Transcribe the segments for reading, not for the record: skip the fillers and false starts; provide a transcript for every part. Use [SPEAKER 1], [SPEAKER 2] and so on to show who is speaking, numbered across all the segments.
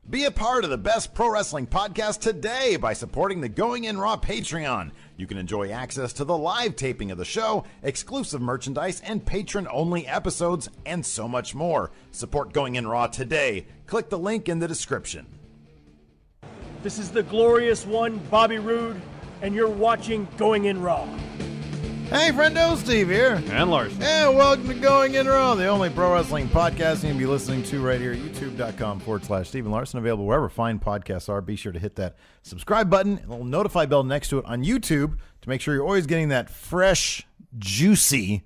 [SPEAKER 1] Be a part of the best pro wrestling podcast today by supporting the Going In Raw Patreon. You can enjoy access to the live taping of the show, exclusive merchandise, and patron-only episodes, and so much more. Support Going In Raw today. Click the link in the description.
[SPEAKER 2] This is the glorious one, Bobby Roode, and you're watching Going In Raw.
[SPEAKER 1] Hey, friendo, Steve here.
[SPEAKER 3] And Larson.
[SPEAKER 1] And welcome to Going In Raw, the only pro wrestling podcast you can be listening to right here at youtube.com/Steven Larson. Available wherever fine podcasts are. Be sure to hit that subscribe button and a little notify bell next to it on YouTube to make sure you're always getting that fresh, juicy,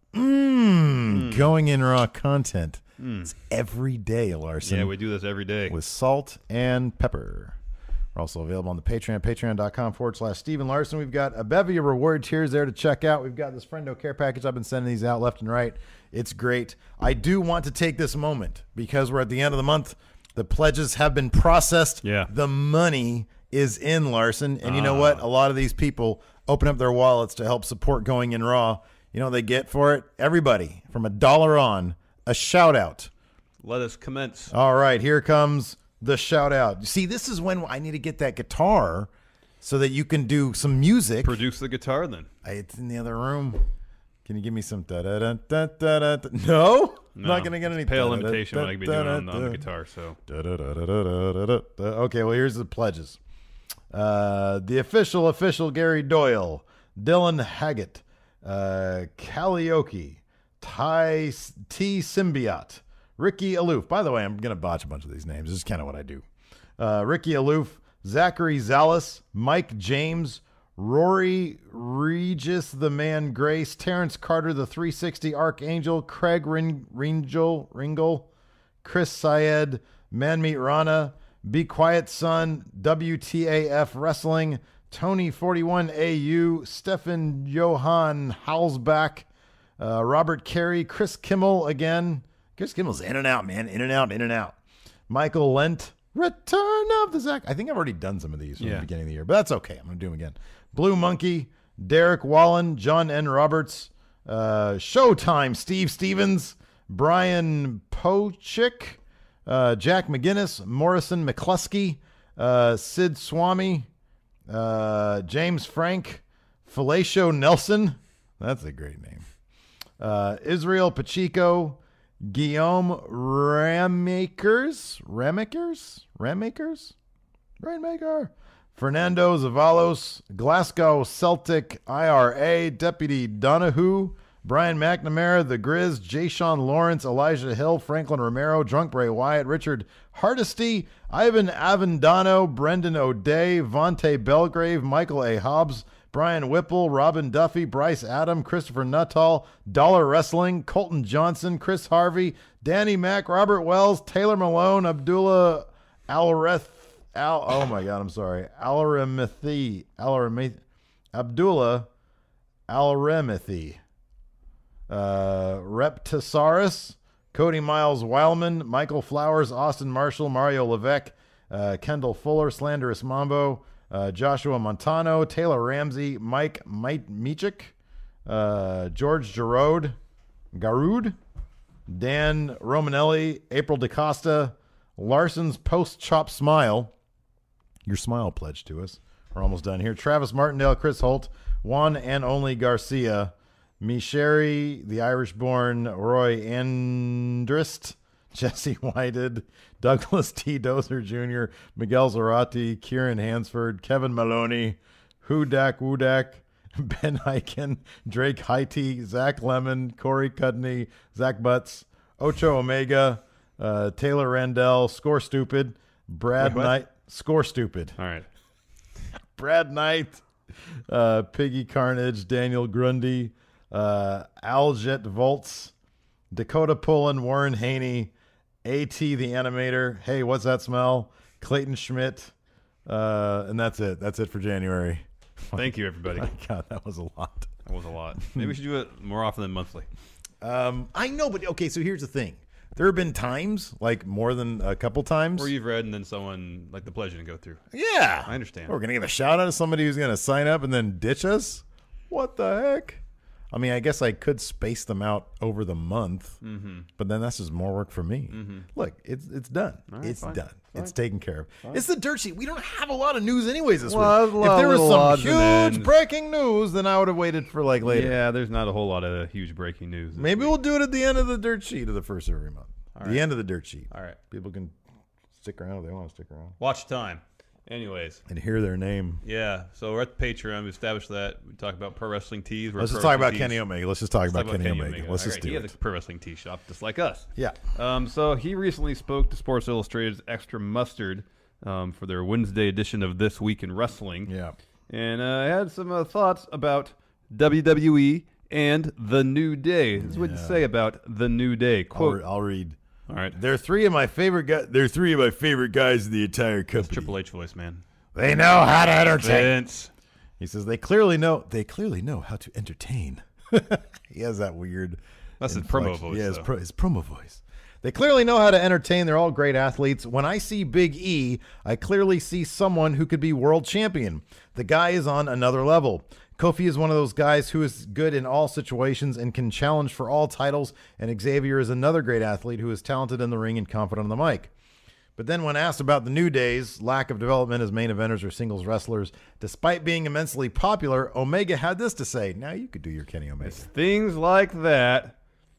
[SPEAKER 1] Going In Raw content. It's every day, Larson.
[SPEAKER 3] Yeah, we do this every day.
[SPEAKER 1] With salt and pepper. We're also available on the Patreon, patreon.com/Steven Larson. We've got a bevy of reward tiers there to check out. We've got this Friendo Care Package. I've been sending these out left and right. It's great. I do want to take this moment because we're at the end of the month. The pledges have been processed.
[SPEAKER 3] Yeah.
[SPEAKER 1] The money is in, Larson. And you know what? A lot of these people open up their wallets to help support Going In Raw. You know what they get for it? Everybody, from $1 on, a shout-out.
[SPEAKER 3] Let us commence.
[SPEAKER 1] All right, here comes the shout out. See, this is when I need to get that guitar so that you can do some music.
[SPEAKER 3] Produce the guitar then.
[SPEAKER 1] It's in the other room. Can you give me some da-da-da-da-da-da? No? I'm not going to get any
[SPEAKER 3] pale imitation what I can be doing on the guitar. So
[SPEAKER 1] okay, well, here's the pledges. The official Gary Doyle, Dylan Haggett, Kallioke, T. Symbiote, Ricky Aloof. By the way, I'm going to botch a bunch of these names. This is kind of what I do. Ricky Aloof, Zachary Zalis, Mike James, Rory Regis, the Man Grace, Terrence Carter, the 360 Archangel, Craig Ringel, Chris Syed, Manmeet Rana, Be Quiet Son, WTAF Wrestling, Tony 41AU, Stefan Johann Halsbach, Robert Carey, Chris Kimmel again. Chris Kimmel's in and out, man. In and out. Michael Lent, Return of the Zach. I think I've already done some of these from the beginning of the year, but that's okay. I'm going to do them again. Blue Monkey, Derek Wallen, John N. Roberts, Showtime, Steve Stevens, Brian Pochik, Jack McGinnis, Morrison McCluskey, Sid Swami, James Frank, Felicio Nelson. That's a great name. Israel Pacheco, Guillaume Rainmaker, Fernando Zavalos, Glasgow Celtic IRA, Deputy Donahue, Brian McNamara, The Grizz, Jay-Sean Lawrence, Elijah Hill, Franklin Romero, Drunk Bray Wyatt, Richard Hardesty, Ivan Avendano, Brendan O'Day, Vontae Belgrave, Michael A. Hobbs, Brian Whipple, Robin Duffy, Bryce Adam, Christopher Nuttall, Dollar Wrestling, Colton Johnson, Chris Harvey, Danny Mack, Robert Wells, Taylor Malone, Abdullah Alreth, Abdullah Alremithi, Reptosaurus, Cody Miles Wildman, Michael Flowers, Austin Marshall, Mario Levesque, Kendall Fuller, Slanderous Mambo, Joshua Montano, Taylor Ramsey, Mike Michik, George Garud, Dan Romanelli, April DaCosta, Larson's Post-Chop Smile. Your smile pledge to us. We're almost done here. Travis Martindale, Chris Holt, Juan and Only Garcia, Misheri, the Irish-born Roy Andrist, Jesse Whited, Douglas T. Dozer Jr., Miguel Zarate, Kieran Hansford, Kevin Maloney, Hudak, Ben Hyken, Drake Haiti, Zach Lemon, Corey Cudney, Zach Butts, Ocho Omega, Taylor Randell, Score Stupid, Brad Knight, Score Stupid.
[SPEAKER 3] All right.
[SPEAKER 1] Brad Knight, Piggy Carnage, Daniel Grundy, Aljet Volts, Dakota Pullen, Warren Haney, A.T. the Animator, Hey, What's That Smell? Clayton Schmidt, and that's it. That's it for January.
[SPEAKER 3] Thank you, everybody.
[SPEAKER 1] My God, that was a lot.
[SPEAKER 3] That was a lot. Maybe we should do it more often than monthly.
[SPEAKER 1] I know, but okay, so here's the thing. There have been times, like more than a couple times,
[SPEAKER 3] where you've read and then someone, like the pledge didn't go through.
[SPEAKER 1] Yeah.
[SPEAKER 3] I understand.
[SPEAKER 1] We're going to give a shout out to somebody who's going to sign up and then ditch us? What the heck? I mean, I guess I could space them out over the month, but then that's just more work for me. Look, it's done.
[SPEAKER 3] right,
[SPEAKER 1] It's
[SPEAKER 3] fine,
[SPEAKER 1] done.
[SPEAKER 3] fine.
[SPEAKER 1] It's taken care of. It's the dirt sheet. We don't have a lot of news anyways this
[SPEAKER 3] Well,
[SPEAKER 1] week.
[SPEAKER 3] a lot
[SPEAKER 1] If there
[SPEAKER 3] of
[SPEAKER 1] was
[SPEAKER 3] little
[SPEAKER 1] some
[SPEAKER 3] odds and
[SPEAKER 1] huge
[SPEAKER 3] ends.
[SPEAKER 1] breaking news, then I would have waited for like later.
[SPEAKER 3] Yeah, there's not a whole lot of huge breaking news. this
[SPEAKER 1] Maybe
[SPEAKER 3] week.
[SPEAKER 1] we'll do it at the end of the dirt sheet of the first every month. The end of the dirt sheet.
[SPEAKER 3] All right.
[SPEAKER 1] People can stick around if they want to stick around
[SPEAKER 3] Watch time. Anyways,
[SPEAKER 1] and hear their name.
[SPEAKER 3] yeah. So we're at the Patreon. We established that. We talk about pro wrestling tees.
[SPEAKER 1] Let's just talk about Kenny Omega. Let's just talk about Kenny Omega. Let's just do
[SPEAKER 3] He
[SPEAKER 1] it.
[SPEAKER 3] has a pro wrestling tee shop just like us.
[SPEAKER 1] Yeah.
[SPEAKER 3] So he recently spoke to Sports Illustrated's Extra Mustard for their Wednesday edition of This Week in Wrestling.
[SPEAKER 1] Yeah.
[SPEAKER 3] And I had some thoughts about WWE and The New Day. This is what to say about The New Day. Quote,
[SPEAKER 1] I'll read.
[SPEAKER 3] all right.
[SPEAKER 1] They're three of my favorite guys. They're three of my favorite guys in the entire company.
[SPEAKER 3] Triple H voice, man.
[SPEAKER 1] They know how to entertain.
[SPEAKER 3] Vince.
[SPEAKER 1] He says they clearly know how to entertain. He has that weird.
[SPEAKER 3] That's his
[SPEAKER 1] inflection.
[SPEAKER 3] promo voice,
[SPEAKER 1] Yeah,
[SPEAKER 3] though.
[SPEAKER 1] his promo voice. They clearly know how to entertain. They're all great athletes. When I see Big E, I clearly see someone who could be world champion. The guy is on another level. Kofi is one of those guys who is good in all situations and can challenge for all titles, and Xavier is another great athlete who is talented in the ring and confident on the mic. But then when asked about the New Day's lack of development as main eventers or singles wrestlers, despite being immensely popular, Omega had this to say. Now you could do your Kenny Omega.
[SPEAKER 3] Things like that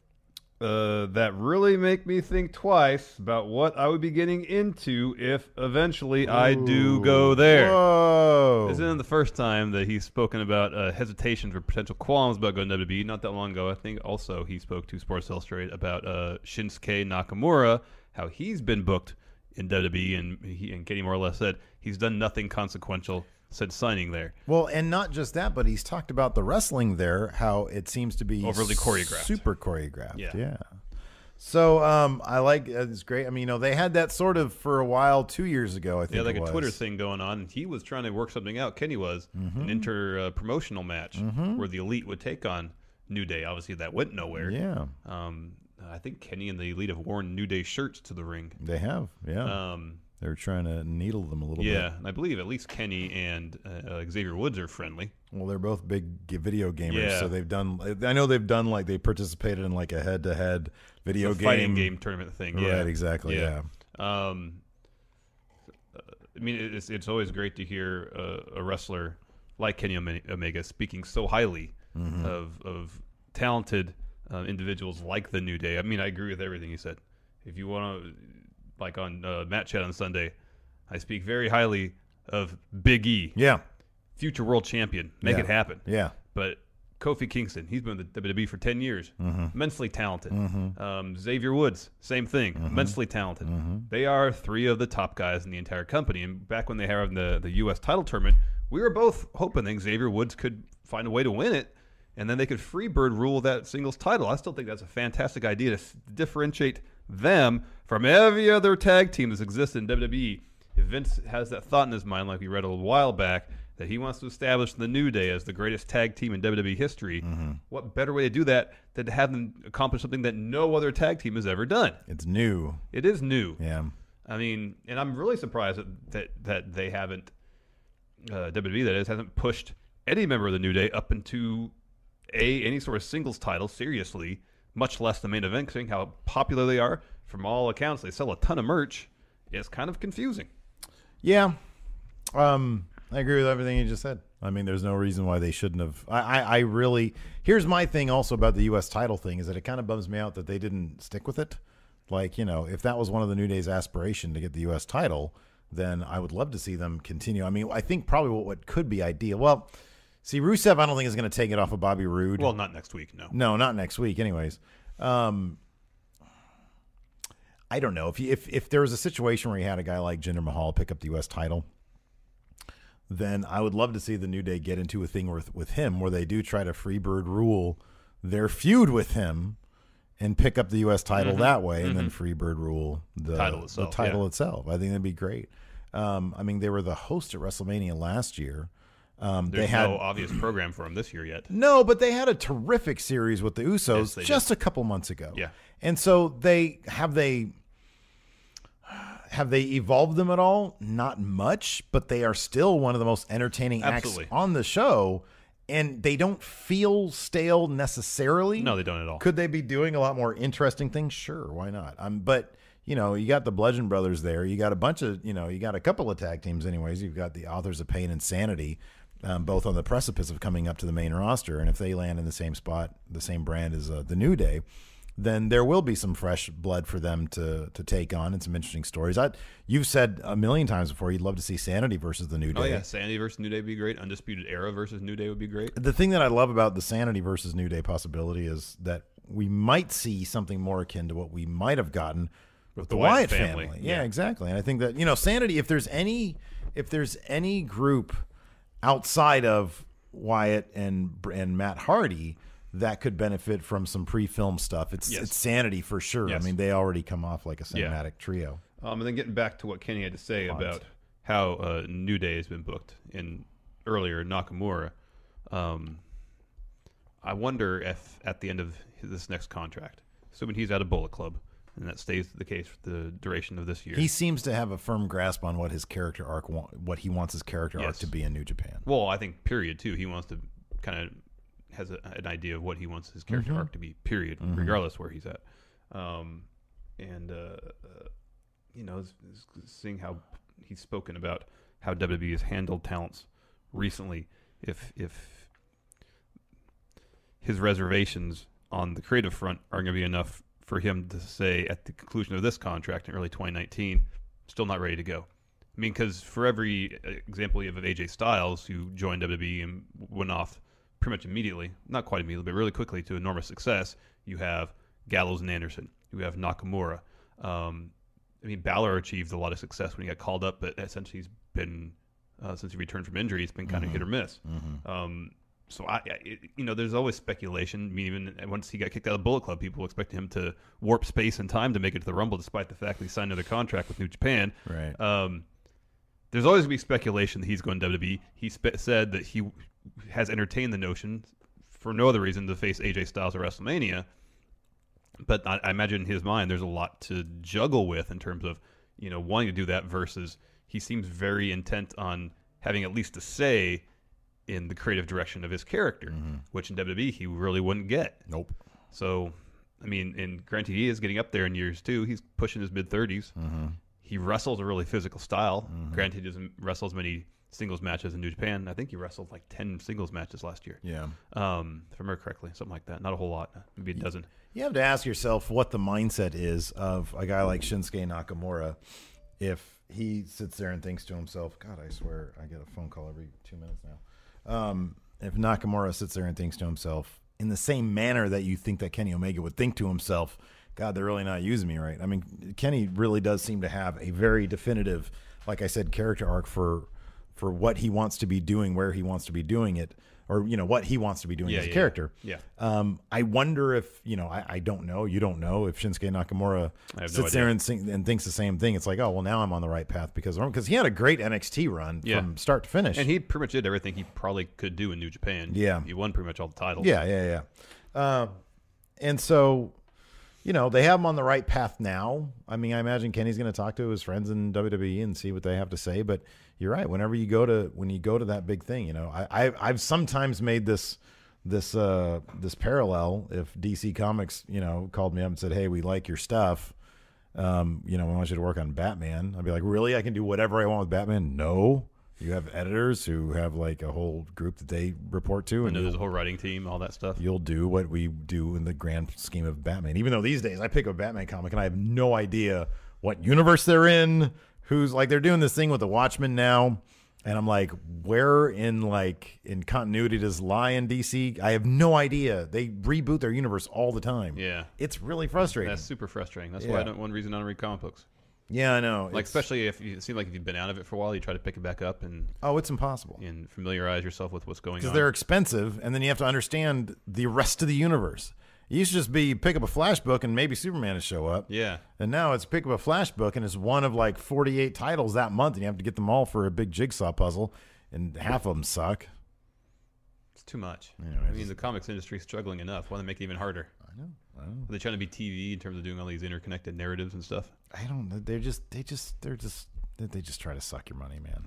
[SPEAKER 3] that really make me think twice about what I would be getting into if eventually I do go there.
[SPEAKER 1] Whoa.
[SPEAKER 3] This isn't the first time that he's spoken about hesitations or potential qualms about going to WWE. Not that long ago, I think also he spoke to Sports Illustrated about Shinsuke Nakamura, how he's been booked in WWE, and Kenny more or less said he's done nothing consequential since signing there.
[SPEAKER 1] Well, and not just that, but he's talked about the wrestling there, how it seems to be
[SPEAKER 3] Overly choreographed.
[SPEAKER 1] super choreographed.
[SPEAKER 3] Yeah.
[SPEAKER 1] So I like it's great. I mean, they had that sort of for a while 2 years ago. I think
[SPEAKER 3] Yeah, like
[SPEAKER 1] it
[SPEAKER 3] a
[SPEAKER 1] was.
[SPEAKER 3] Twitter thing going on. And he was trying to work something out. Kenny was an inter-promotional match where the Elite would take on New Day. Obviously, that went nowhere.
[SPEAKER 1] Yeah,
[SPEAKER 3] I think Kenny and the Elite have worn New Day shirts to the ring.
[SPEAKER 1] they have. Yeah, they were trying to needle them a little bit.
[SPEAKER 3] Yeah, and I believe at least Kenny and Xavier Woods are friendly.
[SPEAKER 1] Well, they're both big video gamers,
[SPEAKER 3] Yeah.
[SPEAKER 1] so they've done. I know they've done like they participated in like a head-to-head video
[SPEAKER 3] A fighting game tournament thing. Yeah,
[SPEAKER 1] Right, exactly. Yeah.
[SPEAKER 3] I mean, it's always great to hear a wrestler like Kenny Omega speaking so highly of talented individuals like the New Day. I mean, I agree with everything he said. If you want to, like on Matt Chat on Sunday, I speak very highly of Big E,
[SPEAKER 1] Yeah.
[SPEAKER 3] future world champion. Make
[SPEAKER 1] Yeah.
[SPEAKER 3] it happen.
[SPEAKER 1] Yeah.
[SPEAKER 3] But Kofi Kingston, he's been with the WWE for 10 years. Immensely talented. Xavier Woods, same thing. Immensely talented. They are three of the top guys in the entire company. And back when they had the U.S. title tournament, we were both hoping that Xavier Woods could find a way to win it, and then they could freebird rule that singles title. I still think that's a fantastic idea to differentiate them from every other tag team that's existed in WWE. If Vince has that thought in his mind, like we read a while back, that he wants to establish the New Day as the greatest tag team in WWE history, what better way to do that than to have them accomplish something that no other tag team has ever done?
[SPEAKER 1] It's new.
[SPEAKER 3] It is new.
[SPEAKER 1] Yeah.
[SPEAKER 3] I mean, and I'm really surprised that they haven't, WWE that is, hasn't pushed any member of the New Day up into any sort of singles title seriously, much less the main event, seeing how popular they are. From all accounts, they sell a ton of merch. It's kind of confusing.
[SPEAKER 1] Yeah. I agree with everything you just said. I mean, there's no reason why they shouldn't have. I really. Here's my thing also about the U.S. title thing is that it kind of bums me out that they didn't stick with it. Like, if that was one of the New Day's aspiration to get the U.S. title, then I would love to see them continue. I mean, I think probably what could be ideal. Well, see, Rusev, I don't think is going to take it off of Bobby Roode.
[SPEAKER 3] Well, not next week, no.
[SPEAKER 1] No, not next week. Anyways, I don't know if there was a situation where you had a guy like Jinder Mahal pick up the U.S. title, then I would love to see the New Day get into a thing with him where they do try to freebird rule their feud with him and pick up the U.S. title that way, and then freebird rule the title itself. I think that'd be great. I mean, they were the host at WrestleMania last year.
[SPEAKER 3] There's no obvious program for them this year yet.
[SPEAKER 1] No, but they had a terrific series with the Usos
[SPEAKER 3] Yes,
[SPEAKER 1] just a couple months ago.
[SPEAKER 3] Yeah.
[SPEAKER 1] And so they have evolved them at all? Not much, but they are still one of the most entertaining
[SPEAKER 3] Absolutely.
[SPEAKER 1] acts on the show. and they don't feel stale necessarily.
[SPEAKER 3] No, they don't at all.
[SPEAKER 1] Could they be doing a lot more interesting things? Sure, why not? But you got the Bludgeon Brothers there. You got a bunch of, you got a couple of tag teams anyways. You've got the Authors of Pain and Sanity, both on the precipice of coming up to the main roster. And if they land in the same spot, the same brand as the New Day, then there will be some fresh blood for them to take on and some interesting stories. You've said a million times before you'd love to see Sanity versus the New Day.
[SPEAKER 3] Oh, yeah. Sanity versus New Day would be great. Undisputed Era versus New Day would be great.
[SPEAKER 1] The thing that I love about the Sanity versus New Day possibility is that we might see something more akin to what we might have gotten with the Wyatt family. Yeah, exactly. And I think that, Sanity, if there's any group outside of Wyatt and Matt Hardy that could benefit from some pre-film stuff, it's Sanity for sure.
[SPEAKER 3] Yes.
[SPEAKER 1] I mean, they already come off like a cinematic trio.
[SPEAKER 3] And then getting back to what Kenny had to say about how New Day has been booked in earlier Nakamura, I wonder if at the end of this next contract, assuming he's out of Bullet Club, and that stays the case for the duration of this year.
[SPEAKER 1] He seems to have a firm grasp on what his character arc, what he wants his character arc to be in New Japan.
[SPEAKER 3] Well, I think period too. He wants to kind of has an idea of what he wants his character arc to be. Period, regardless where he's at. Seeing how he's spoken about how WWE has handled talents recently, if his reservations on the creative front are going to be enough for him to say at the conclusion of this contract in early 2019, still not ready to go. I mean, because for every example you have of AJ Styles, who joined WWE and went off pretty much immediately, not quite immediately, but really quickly to enormous success, you have Gallows and Anderson. You have Nakamura. Balor achieved a lot of success when he got called up, but essentially he's been, since he returned from injury, it's been kind of hit or miss. So there's always speculation. I mean, even once he got kicked out of Bullet Club, people expected him to warp space and time to make it to the Rumble, despite the fact that he signed another contract with New Japan.
[SPEAKER 1] Right.
[SPEAKER 3] There's always going to be speculation that he's going to WWE. He said that he has entertained the notion for no other reason to face AJ Styles at WrestleMania. But I imagine in his mind, there's a lot to juggle with in terms of, wanting to do that versus he seems very intent on having at least a say in the creative direction of his character, which in WWE he really wouldn't get.
[SPEAKER 1] Nope.
[SPEAKER 3] So, and granted, he is getting up there in years too. He's pushing his mid-30s. He wrestles a really physical style. Granted, he doesn't wrestle as many singles matches in New Japan. I think he wrestled like 10 singles matches last year.
[SPEAKER 1] Yeah.
[SPEAKER 3] If I remember correctly, something like that. Not a whole lot. Maybe a dozen.
[SPEAKER 1] You have to ask yourself what the mindset is of a guy like Shinsuke Nakamura if he sits there and thinks to himself, God, I swear I get a phone call every 2 minutes now. If Nakamura sits there and thinks to himself in the same manner that you think that Kenny Omega would think to himself, God, they're really not using me right. I mean, Kenny really does seem to have a very definitive, like I said, character arc for what he wants to be doing, where he wants to be doing it, or, what he wants to be doing as a character.
[SPEAKER 3] Yeah.
[SPEAKER 1] I wonder if, I don't know. You don't know if Shinsuke Nakamura sits there and thinks the same thing. It's like, oh, well, now I'm on the right path because he had a great NXT run from start to finish.
[SPEAKER 3] And he pretty much did everything he probably could do in New Japan.
[SPEAKER 1] Yeah.
[SPEAKER 3] He won pretty much all the titles.
[SPEAKER 1] Yeah. And so, they have him on the right path now. I mean, I imagine Kenny's going to talk to his friends in WWE and see what they have to say. But you're right. When you go to that big thing, I've sometimes made this parallel. If DC Comics, called me up and said, "Hey, we like your stuff. We want you to work on Batman." I'd be like, "Really? I can do whatever I want with Batman?" No. You have editors who have like a whole group that they report to, and
[SPEAKER 3] there's a whole writing team, all that stuff.
[SPEAKER 1] You'll do what we do in the grand scheme of Batman. Even though these days I pick a Batman comic and I have no idea what universe they're in. They're doing this thing with the Watchmen now, and I'm like, where in continuity does lie in DC? I have no idea. They reboot their universe all the time.
[SPEAKER 3] Yeah,
[SPEAKER 1] it's really frustrating.
[SPEAKER 3] That's super frustrating. That's why one reason I don't read comic books.
[SPEAKER 1] Yeah, I know.
[SPEAKER 3] Especially if you seem like if you've been out of it for a while, you try to pick it back up and
[SPEAKER 1] it's impossible
[SPEAKER 3] and familiarize yourself with what's going on.
[SPEAKER 1] Because they're expensive, and then you have to understand the rest of the universe. It used to just be pick up a Flash book and maybe Superman will show up.
[SPEAKER 3] Yeah.
[SPEAKER 1] And now it's pick up a Flash book and it's one of 48 titles that month, and you have to get them all for a big jigsaw puzzle, and half of them suck.
[SPEAKER 3] It's too much.
[SPEAKER 1] Anyway,
[SPEAKER 3] the comics industry is struggling enough. Why don't they make it even harder?
[SPEAKER 1] I know.
[SPEAKER 3] Are they trying to be TV in terms of doing all these interconnected narratives and stuff?
[SPEAKER 1] I don't know. They just try to suck your money, man.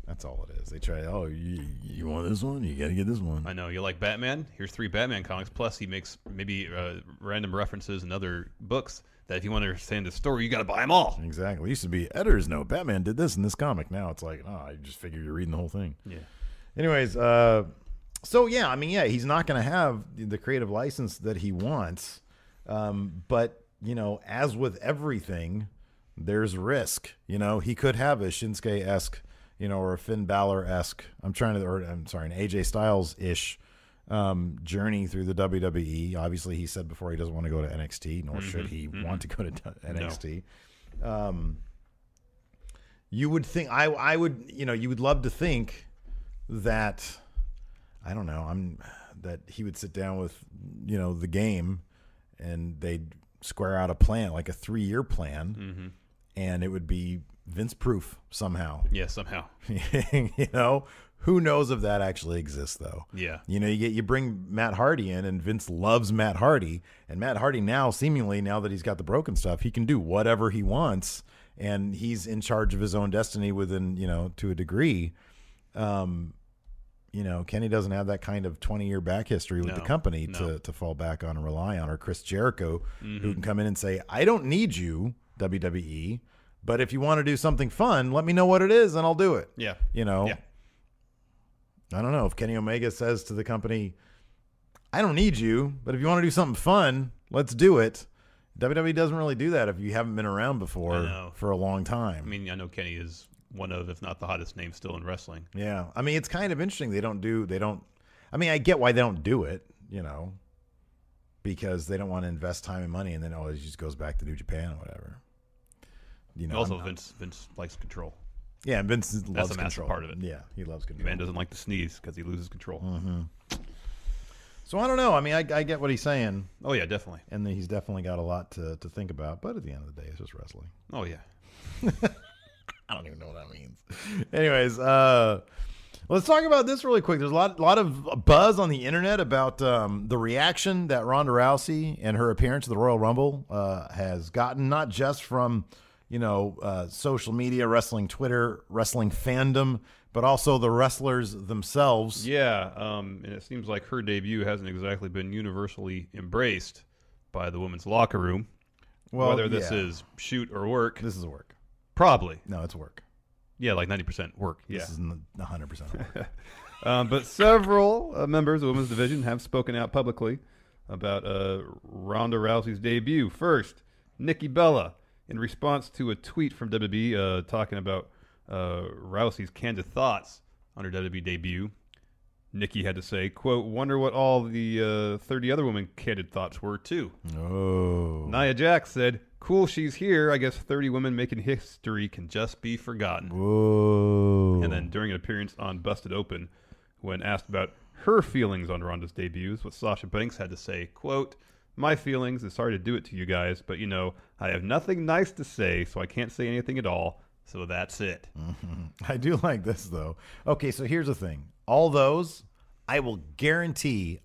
[SPEAKER 1] That's all it is. They try, oh, you want this one? You got to get this one.
[SPEAKER 3] I know. You like Batman? Here's 3 Batman comics. Plus, he makes maybe random references in other books that if you want to understand the story, you got to buy them all.
[SPEAKER 1] Exactly. It used to be editor's note. Batman did this in this comic. Now it's like, oh, I just figure you're reading the whole thing.
[SPEAKER 3] Yeah.
[SPEAKER 1] Anyways, so yeah, I mean, yeah, he's not going to have the creative license that he wants. But, you know, as with everything, there's risk. You know, he could have a Shinsuke-esque, you know, or a Finn Balor-esque, an AJ Styles-ish journey through the WWE. Obviously, he said before he doesn't want to go to NXT, nor should he want to go to NXT. No. You would think, I would, you know, you would love to think that, I don't know, that he would sit down with, you know, the game and they'd square out a plan, like a 3-year plan, and it would be Vince proof somehow.
[SPEAKER 3] Yeah, somehow.
[SPEAKER 1] You know, who knows if that actually exists though?
[SPEAKER 3] Yeah.
[SPEAKER 1] You know, you bring Matt Hardy in, and Vince loves Matt Hardy, and Matt Hardy now, seemingly now that he's got the broken stuff, he can do whatever he wants, and he's in charge of his own destiny within, you know, to a degree. You know, Kenny doesn't have that kind of 20-year back history with the company to fall back on and rely on, or Chris Jericho, who can come in and say, I don't need you, WWE, but if you want to do something fun, let me know what it is and I'll do it.
[SPEAKER 3] Yeah.
[SPEAKER 1] You know,
[SPEAKER 3] Yeah.
[SPEAKER 1] I don't know if Kenny Omega says to the company, I don't need you, but if you want to do something fun, let's do it. WWE doesn't really do that if you haven't been around before for a long time.
[SPEAKER 3] I mean, I know Kenny is one of, if not the hottest name still in wrestling.
[SPEAKER 1] Yeah. I mean, it's kind of interesting. I mean, I get why they don't do it, you know, because they don't want to invest time and money, and then, it just goes back to New Japan or whatever. You know,
[SPEAKER 3] also, Vince likes control.
[SPEAKER 1] Yeah, Vince loves
[SPEAKER 3] That's a massive
[SPEAKER 1] control.
[SPEAKER 3] part of it.
[SPEAKER 1] Yeah, he loves
[SPEAKER 3] The
[SPEAKER 1] control.
[SPEAKER 3] man doesn't like to sneeze because he loses control.
[SPEAKER 1] So I don't know. I mean, I get what he's saying,
[SPEAKER 3] Oh, yeah, definitely.
[SPEAKER 1] and he's definitely got a lot to think about. But at the end of the day, it's just wrestling.
[SPEAKER 3] Oh, yeah.
[SPEAKER 1] I don't even know what that means. Anyways, let's talk about this really quick. There's a lot of buzz on the internet about the reaction that Ronda Rousey and her appearance at the Royal Rumble has gotten, not just from, you know, social media, wrestling Twitter, wrestling fandom, but also the wrestlers themselves.
[SPEAKER 3] Yeah, and it seems like her debut hasn't exactly been universally embraced by the women's locker room.
[SPEAKER 1] Well,
[SPEAKER 3] whether this is shoot or work.
[SPEAKER 1] This is work.
[SPEAKER 3] Probably.
[SPEAKER 1] No, it's work.
[SPEAKER 3] Yeah, like 90% work. Yeah.
[SPEAKER 1] This is 100% work.
[SPEAKER 3] But several members of the women's division have spoken out publicly about Ronda Rousey's debut. First, Nikki Bella, in response to a tweet from WWE talking about Rousey's candid thoughts on her WWE debut, Nikki had to say, quote, wonder what all the 30 other women candid thoughts were, too.
[SPEAKER 1] Oh.
[SPEAKER 3] Nia Jax said, cool, she's here. I guess 30 women making history can just be forgotten.
[SPEAKER 1] Whoa.
[SPEAKER 3] And then during an appearance on Busted Open, when asked about her feelings on Ronda's debuts, what Sasha Banks had to say, quote, my feelings, it's sorry to do it to you guys, but you know, I have nothing nice to say, so I can't say anything at all. So that's it.
[SPEAKER 1] I do like this, though. Okay, so here's the thing. All those, I will guarantee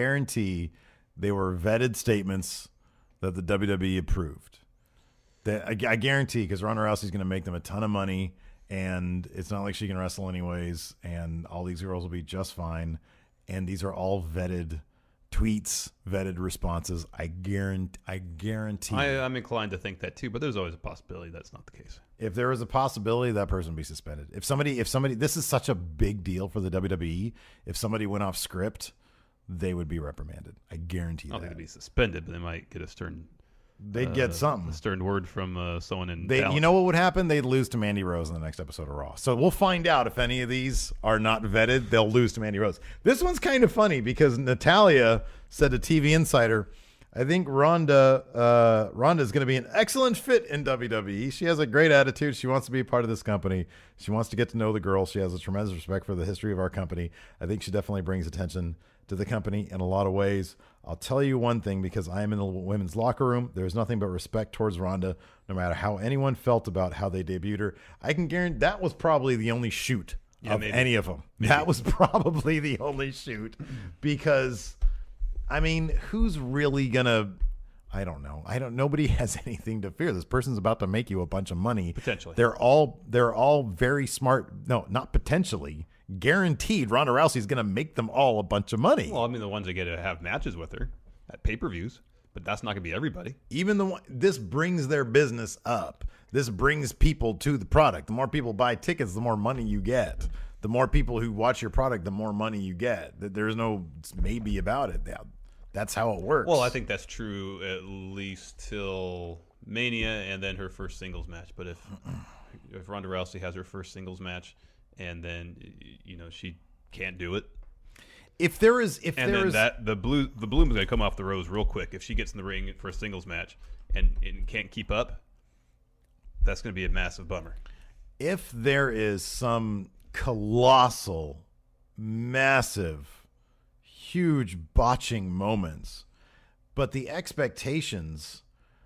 [SPEAKER 1] they were vetted statements that the WWE approved. That I guarantee, because Ronda Rousey's going to make them a ton of money, and it's not like she can wrestle anyways, and all these girls will be just fine. And these are all vetted tweets, vetted responses. I guarantee.
[SPEAKER 3] I'm inclined to think that too, but there's always a possibility that's not the case.
[SPEAKER 1] If there was a possibility, that person would be suspended. If somebody, this is such a big deal for the WWE. If somebody went off script, they would be reprimanded. I guarantee
[SPEAKER 3] I don't
[SPEAKER 1] that.
[SPEAKER 3] think they'd be suspended, but they might get a stern.
[SPEAKER 1] They'd get something.
[SPEAKER 3] A stern word from someone in.
[SPEAKER 1] They,
[SPEAKER 3] Dallas.
[SPEAKER 1] you know what would happen? They'd lose to Mandy Rose in the next episode of Raw. So we'll find out if any of these are not vetted. They'll lose to Mandy Rose. This one's kind of funny because Natalya said to TV Insider, I think Ronda is going to be an excellent fit in WWE. She has a great attitude. She wants to be a part of this company. She wants to get to know the girl. She has a tremendous respect for the history of our company. I think she definitely brings attention to the company in a lot of ways. I'll tell you one thing, because I am in the women's locker room. There's nothing but respect towards Ronda, no matter how anyone felt about how they debuted her. I can guarantee that was probably the only shoot of any of them. Maybe. That was probably the only shoot, because, I mean, who's really going to I don't know. Nobody has anything to fear. This person's about to make you a bunch of money.
[SPEAKER 3] Potentially.
[SPEAKER 1] They're all very smart. No, not potentially. Guaranteed Ronda Rousey's going to make them all a bunch of money.
[SPEAKER 3] Well, I mean, the ones that get to have matches with her at pay-per-views, but that's not going to be everybody.
[SPEAKER 1] Even this brings their business up. This brings people to the product. The more people buy tickets, the more money you get. The more people who watch your product, the more money you get. There's no maybe about it. That's how it works.
[SPEAKER 3] Well, I think that's true at least till Mania and then her first singles match. But if Ronda Rousey has her first singles match and then she can't do it, the bloom's gonna come off the rose real quick. If she gets in the ring for a singles match and can't keep up, that's gonna be a massive bummer.
[SPEAKER 1] If there is some colossal, massive, huge botching moments, but the expectations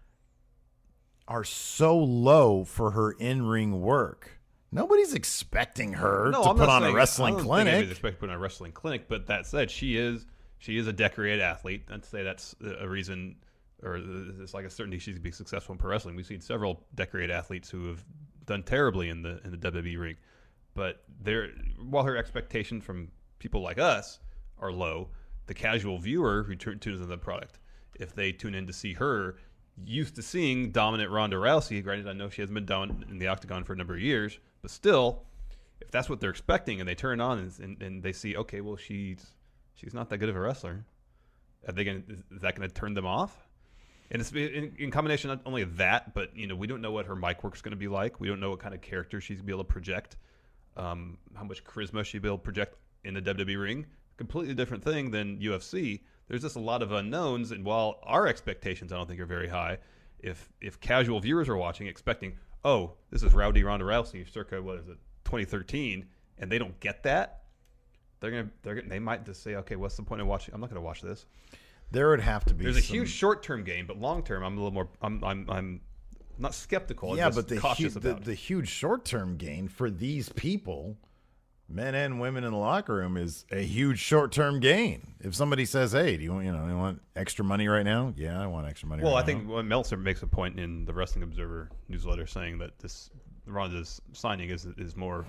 [SPEAKER 1] are so low for her in-ring work. Nobody's expecting her to put on a wrestling clinic.
[SPEAKER 3] Nobody's expecting to put on a wrestling clinic, but that said, she is a decorated athlete. I'd say that's a reason, or it's like a certainty she's going to be successful in pro wrestling. We've seen several decorated athletes who have done terribly in the WWE ring, but while her expectations from people like us are low, the casual viewer who tunes into the product, if they tune in to see her, used to seeing dominant Ronda Rousey. Granted, I know she hasn't been down in the octagon for a number of years, but still, if that's what they're expecting and they turn on and they see, okay, well, she's not that good of a wrestler, is that going to turn them off? And it's in combination not only of that, but we don't know what her mic work's going to be like. We don't know what kind of character she's going to be able to project, how much charisma she'll be able to project in the WWE ring. Completely different thing than UFC. There's just a lot of unknowns, and while our expectations I don't think are very high, if casual viewers are watching expecting, oh, this is Rowdy Ronda Rousey circa 2013, and they don't get that, they might just say, okay, what's the point of watching? I'm not going to watch this.
[SPEAKER 1] There would have to be.
[SPEAKER 3] There's a huge short-term gain, but long-term, I'm a little more. I'm not skeptical.
[SPEAKER 1] Yeah,
[SPEAKER 3] I'm
[SPEAKER 1] but
[SPEAKER 3] cautious about
[SPEAKER 1] the huge short-term gain for these people, men and women in the locker room, is a huge short-term gain. If somebody says, "Hey, do you want extra money right now?" Yeah, I want extra money.
[SPEAKER 3] Well,
[SPEAKER 1] right
[SPEAKER 3] I think Meltzer makes a point in the Wrestling Observer newsletter saying that this Ronda's signing is more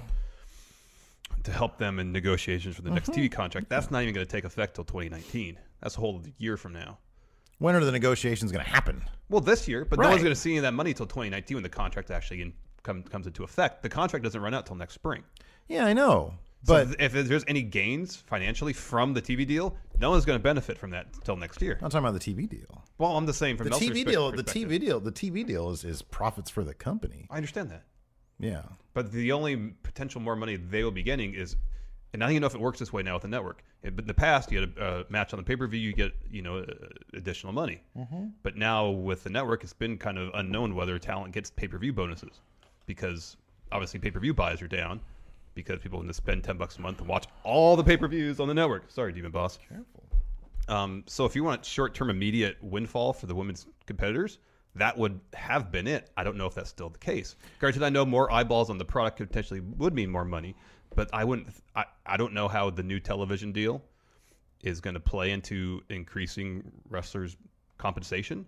[SPEAKER 3] to help them in negotiations for the next TV contract. That's not even going to take effect till 2019. That's a whole year from now.
[SPEAKER 1] When are the negotiations going to happen?
[SPEAKER 3] Well, this year, but
[SPEAKER 1] Right.
[SPEAKER 3] no one's going to see any of that money till 2019 when the contract actually comes into effect. The contract doesn't run out till next spring.
[SPEAKER 1] Yeah, I know.
[SPEAKER 3] But
[SPEAKER 1] But
[SPEAKER 3] if there's any gains financially from the TV deal, no one's going to benefit from that till next year.
[SPEAKER 1] I'm talking about the TV deal.
[SPEAKER 3] Well, I'm just saying from
[SPEAKER 1] The
[SPEAKER 3] Meltzer's
[SPEAKER 1] TV deal. The
[SPEAKER 3] perspective.
[SPEAKER 1] TV deal is profits for the company.
[SPEAKER 3] I understand that.
[SPEAKER 1] Yeah.
[SPEAKER 3] But the only potential more money they will be getting is, and I don't even know if it works this way now with the network. But in the past, you had a match on the pay-per-view, you get additional money. But now with the network, it's been kind of unknown whether talent gets pay-per-view bonuses, because obviously pay-per-view buys are down because people can just spend $10 a month and watch all the pay-per-views on the network. Sorry, Demon Boss.
[SPEAKER 1] Careful.
[SPEAKER 3] So if you want short-term immediate windfall for the women's competitors, that would have been it. I don't know if that's still the case. Granted, I know more eyeballs on the product potentially would mean more money, but I don't know how the new television deal is going to play into increasing wrestlers' compensation.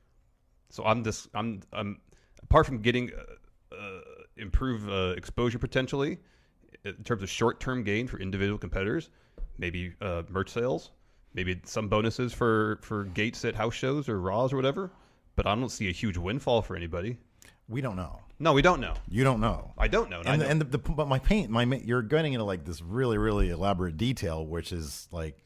[SPEAKER 3] So I'm apart from getting improved exposure potentially in terms of short-term gain for individual competitors, maybe merch sales, maybe some bonuses for gates at house shows or Raws or whatever. But I don't see a huge windfall for anybody.
[SPEAKER 1] We don't know.
[SPEAKER 3] No, we don't know.
[SPEAKER 1] You don't know.
[SPEAKER 3] I don't know.
[SPEAKER 1] But you're getting into like this really, really elaborate detail, which is like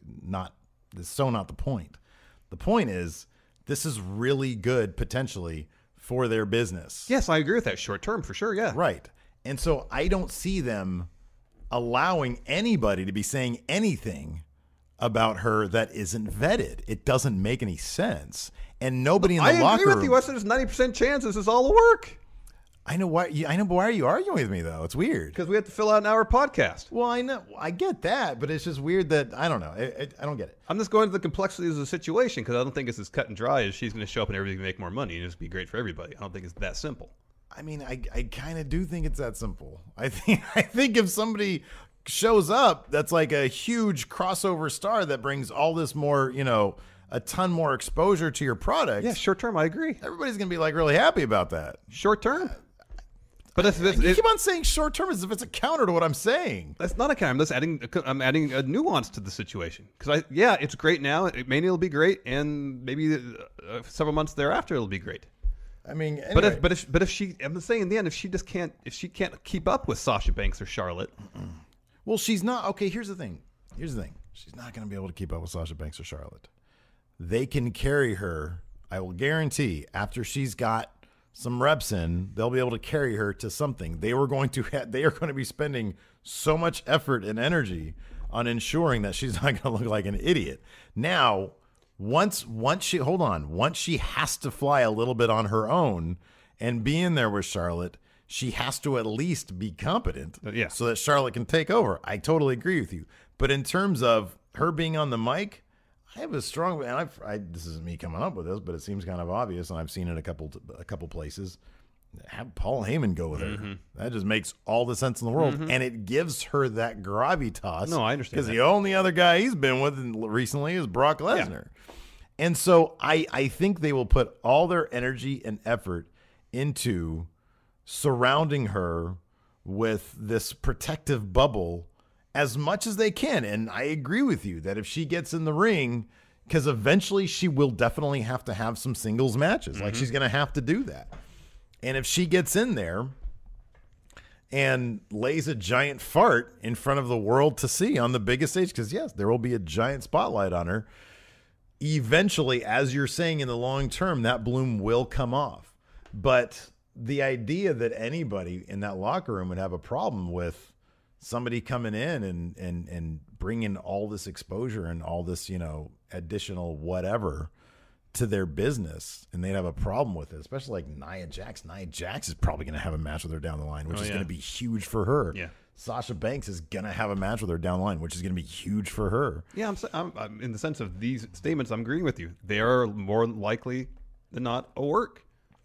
[SPEAKER 1] so not the point. The point is, this is really good potentially for their business.
[SPEAKER 3] Yes, I agree with that short term for sure. Yeah.
[SPEAKER 1] Right. And so I don't see them allowing anybody to be saying anything about her that isn't vetted. It doesn't make any sense. And nobody in the locker room.
[SPEAKER 3] I agree with you. I said there's 90% chance this is all a work.
[SPEAKER 1] I know why. Why are you arguing with me though? It's weird.
[SPEAKER 3] Because we have to fill out an hour podcast.
[SPEAKER 1] Well, I know. I get that, but it's just weird that I don't know. I don't get it.
[SPEAKER 3] I'm just going to the complexities of the situation because I don't think it's as cut and dry as she's going to show up and everything make more money and just be great for everybody. I don't think it's that simple.
[SPEAKER 1] I mean, I kind of do think it's that simple. I think if somebody shows up that's like a huge crossover star that brings all this more, a ton more exposure to your product,
[SPEAKER 3] Yeah, short term, I agree.
[SPEAKER 1] everybody's going to be like really happy about that.
[SPEAKER 3] Short term. But
[SPEAKER 1] You keep on saying short term as if it's a counter to what I'm saying.
[SPEAKER 3] that's not a counter. I'm adding a nuance to the situation. Because it's great now. Maybe it'll be great, and maybe several months thereafter it'll be great.
[SPEAKER 1] I mean, anyway.
[SPEAKER 3] But if she, I'm saying in the end, if she can't keep up with Sasha Banks or Charlotte,
[SPEAKER 1] well, she's not. Okay, here's the thing. She's not going to be able to keep up with Sasha Banks or Charlotte. They can carry her. I will guarantee after she's got some reps in, they'll be able to carry her to something. They are going to be spending so much effort and energy on ensuring that she's not going to look like an idiot. Now, once she has to fly a little bit on her own and be in there with Charlotte, she has to at least be competent so that Charlotte can take over. I totally agree with you. But in terms of her being on the mic, I have a strong, and this isn't me coming up with this, but it seems kind of obvious, and I've seen it a couple places. Have Paul Heyman go with her. That just makes all the sense in the world, and it gives her that gravitas.
[SPEAKER 3] No, I understand.
[SPEAKER 1] Because the only other guy he's been with recently is Brock Lesnar. Yeah. And so I think they will put all their energy and effort into surrounding her with this protective bubble as much as they can. And I agree with you that if she gets in the ring, because eventually she will definitely have to have some singles matches. Like she's going to have to do that. And if she gets in there and lays a giant fart in front of the world to see on the biggest stage, because yes, there will be a giant spotlight on her, eventually, as you're saying, in the long term, that bloom will come off. But the idea that anybody in that locker room would have a problem with somebody coming in and bringing all this exposure and all this, additional whatever to their business, and they'd have a problem with it, especially like Nia Jax. Nia Jax is probably going to have a match with her down the line, which is going to be huge for her.
[SPEAKER 3] Yeah.
[SPEAKER 1] Sasha Banks is going to have a match with her down the line, which is going to be huge for her.
[SPEAKER 3] Yeah, I'm in the sense of these statements, I'm agreeing with you. They are more likely than not a work.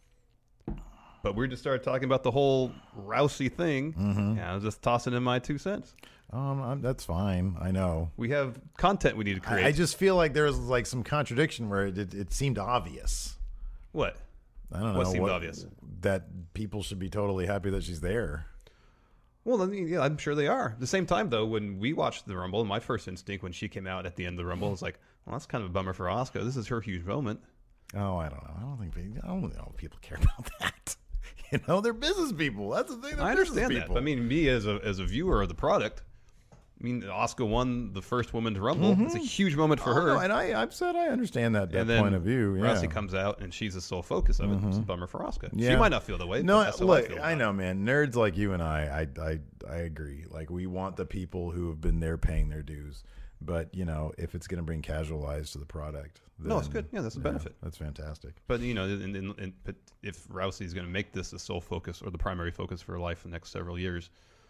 [SPEAKER 3] But we just started talking about the whole Rousey thing. Yeah, I was just tossing in my 2 cents.
[SPEAKER 1] That's fine. I know.
[SPEAKER 3] We have content we need to create.
[SPEAKER 1] I just feel like there was like some contradiction where it seemed obvious.
[SPEAKER 3] What?
[SPEAKER 1] I don't know.
[SPEAKER 3] What seemed obvious?
[SPEAKER 1] That people should be totally happy that she's there.
[SPEAKER 3] Well, I mean, yeah, I'm sure they are. At the same time, though, when we watched the Rumble, my first instinct when she came out at the end of the Rumble was like, well, that's kind of a bummer for Asuka. This is her huge moment.
[SPEAKER 1] Oh, I don't know. I don't know if people care about that. They're business people. That's the thing.
[SPEAKER 3] I understand that. But, I mean, me as a viewer of the product, I mean, Asuka won the first women's Rumble. It's a huge moment for her.
[SPEAKER 1] No, and I've said I understand that point of view. Yeah.
[SPEAKER 3] Rousey comes out, and she's the sole focus of it. It's a bummer for Asuka.
[SPEAKER 1] Yeah.
[SPEAKER 3] She might not feel the way.
[SPEAKER 1] No,
[SPEAKER 3] but that's
[SPEAKER 1] look, I know, man. Nerds like you and I agree. Like, we want the people who have been there paying their dues. But, if it's going to bring casual eyes to the product. Then,
[SPEAKER 3] no, it's good. Yeah, that's a benefit.
[SPEAKER 1] That's fantastic.
[SPEAKER 3] But, but if Rousey is going to make this the sole focus or the primary focus for her life for the next several years,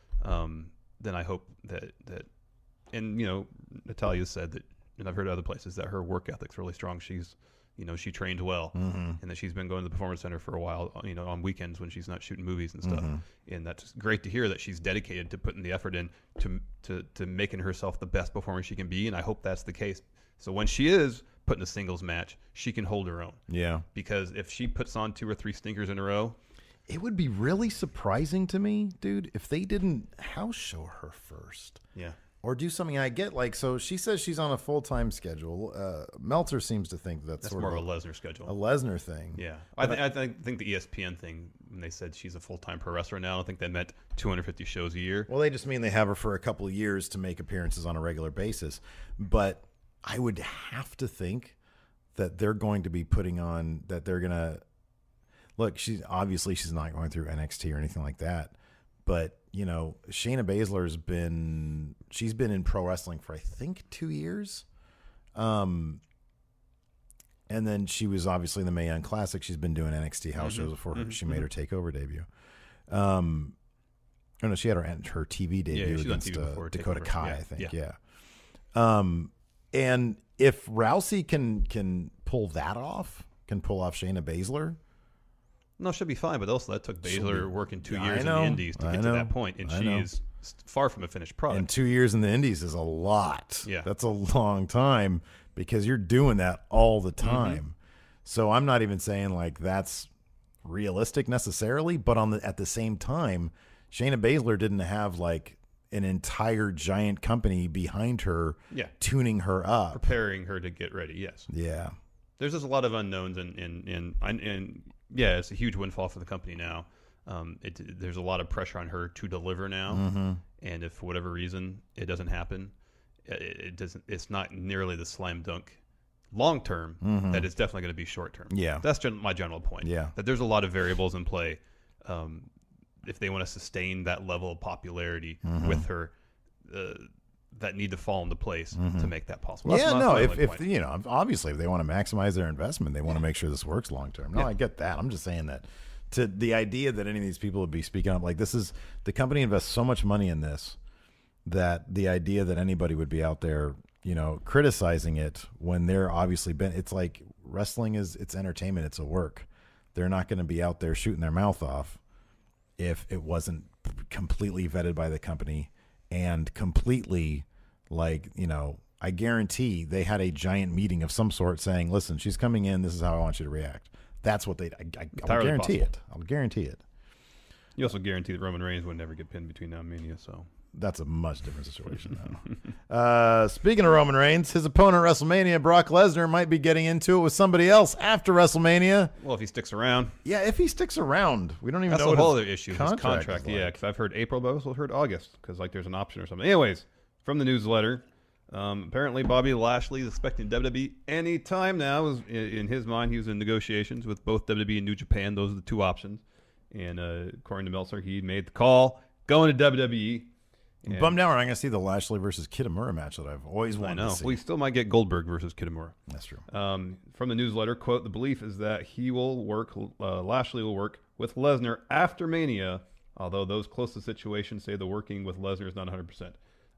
[SPEAKER 3] then I hope that and, Natalya said that, and I've heard other places, that her work ethic's really strong. She's, she trained well, and that she's been going to the Performance Center for a while, on weekends when she's not shooting movies and stuff. And that's great to hear that she's dedicated to putting the effort in to making herself the best performer she can be. And I hope that's the case. So when she is putting a singles match, she can hold her own. Yeah. Because if she puts on 2 or 3 stinkers in a row,
[SPEAKER 1] it would be really surprising to me, dude, if they didn't house show her first.
[SPEAKER 3] Yeah.
[SPEAKER 1] Or do something. I get, like, so she says she's on a full-time schedule. Meltzer seems to think that's sort
[SPEAKER 3] more of a Lesnar schedule.
[SPEAKER 1] A Lesnar thing.
[SPEAKER 3] Yeah. I think the ESPN thing, when they said she's a full-time pro wrestler now, I don't think they meant 250 shows a year.
[SPEAKER 1] Well, they just mean they have her for a couple of years to make appearances on a regular basis. But I would have to think that they're going to be putting on, that they're going to, look, she's not going through NXT or anything like that. But, Shayna Baszler's she's been in pro wrestling for, I think, 2 years. And then she was obviously in the Mae Young Classic. She's been doing NXT house shows before she made her TakeOver debut. No, she had her TV debut against Dakota Kai, I think. Yeah. And if Rousey can pull that off, can pull off Shayna Baszler,
[SPEAKER 3] no, she'll be fine. But also, that took Baszler working 2 years in the Indies to get to that point, and far from a finished product.
[SPEAKER 1] And 2 years in the Indies is a lot.
[SPEAKER 3] Yeah.
[SPEAKER 1] That's a long time because you're doing that all the time. So I'm not even saying like that's realistic necessarily, but at the same time, Shayna Baszler didn't have like an entire giant company behind her tuning her up.
[SPEAKER 3] Preparing her to get ready, yes.
[SPEAKER 1] Yeah.
[SPEAKER 3] There's just a lot of unknowns, and yeah, it's a huge windfall for the company now. There's a lot of pressure on her to deliver now, and if for whatever reason it doesn't happen, it doesn't. It's not nearly the slam dunk long term that it's definitely going to be short term.
[SPEAKER 1] Yeah,
[SPEAKER 3] that's my general point.
[SPEAKER 1] Yeah,
[SPEAKER 3] that there's a lot of variables in play. If they want to sustain that level of popularity with her, that need to fall into place to make that possible.
[SPEAKER 1] That's if you know, obviously, if they want to maximize their investment, they want to make sure this works long term. No, I get that. I'm just saying that to the idea that any of these people would be speaking up like this is the company invests so much money in this that the idea that anybody would be out there, you know, criticizing it when they're obviously it's like wrestling it's entertainment, it's a work. They're not going to be out there shooting their mouth off if it wasn't completely vetted by the company and completely like, you know, I guarantee they had a giant meeting of some sort saying, listen, she's coming in. This is how I want you to react. That's what I'll guarantee it. I'll guarantee it.
[SPEAKER 3] You also guarantee that Roman Reigns would never get pinned between now and Mania, so.
[SPEAKER 1] That's a much different situation now. Speaking of Roman Reigns, his opponent at WrestleMania, Brock Lesnar, might be getting into it with somebody else after WrestleMania.
[SPEAKER 3] Well, if he sticks around.
[SPEAKER 1] Yeah, if he sticks around. We don't even know
[SPEAKER 3] what
[SPEAKER 1] his
[SPEAKER 3] whole other issue.
[SPEAKER 1] Contract
[SPEAKER 3] his contract,
[SPEAKER 1] like.
[SPEAKER 3] Yeah, because I've heard April, but I also heard August, because like there's an option or something. Anyways, from the newsletter, apparently Bobby Lashley is expecting WWE any time now. In his mind, he was in negotiations with both WWE and New Japan. Those are the two options. And according to Meltzer, he made the call going to WWE.
[SPEAKER 1] I'm bummed out we're not going to see the Lashley versus Kitamura match that I've always wanted to see.
[SPEAKER 3] We still might get Goldberg versus Kitamura.
[SPEAKER 1] That's true.
[SPEAKER 3] From the newsletter, quote, the belief is that Lashley will work with Lesnar after Mania, although those close to the situation say the working with Lesnar is not 100%.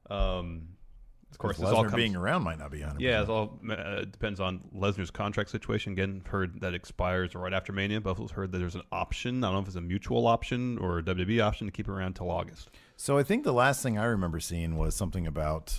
[SPEAKER 3] Of course,
[SPEAKER 1] Lesnar being around might not be 100%.
[SPEAKER 3] Yeah, it all depends on Lesnar's contract situation. Again, heard that expires right after Mania. Buffalo's heard that there's an option. I don't know if it's a mutual option or a WWE option to keep it around till August.
[SPEAKER 1] So I think the last thing I remember seeing was something about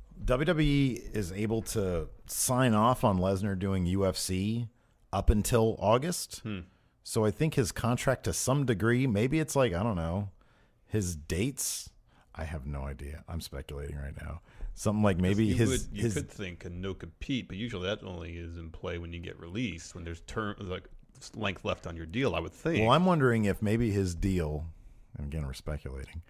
[SPEAKER 1] WWE is able to sign off on Lesnar doing UFC up until August. So I think his contract to some degree, maybe it's like, I don't know, his dates. I have no idea. I'm speculating right now. Something like maybe
[SPEAKER 3] you could think a no compete, but usually that only is in play when you get released, when there's length left on your deal, I would think.
[SPEAKER 1] Well, I'm wondering if maybe his deal, and again we're speculating,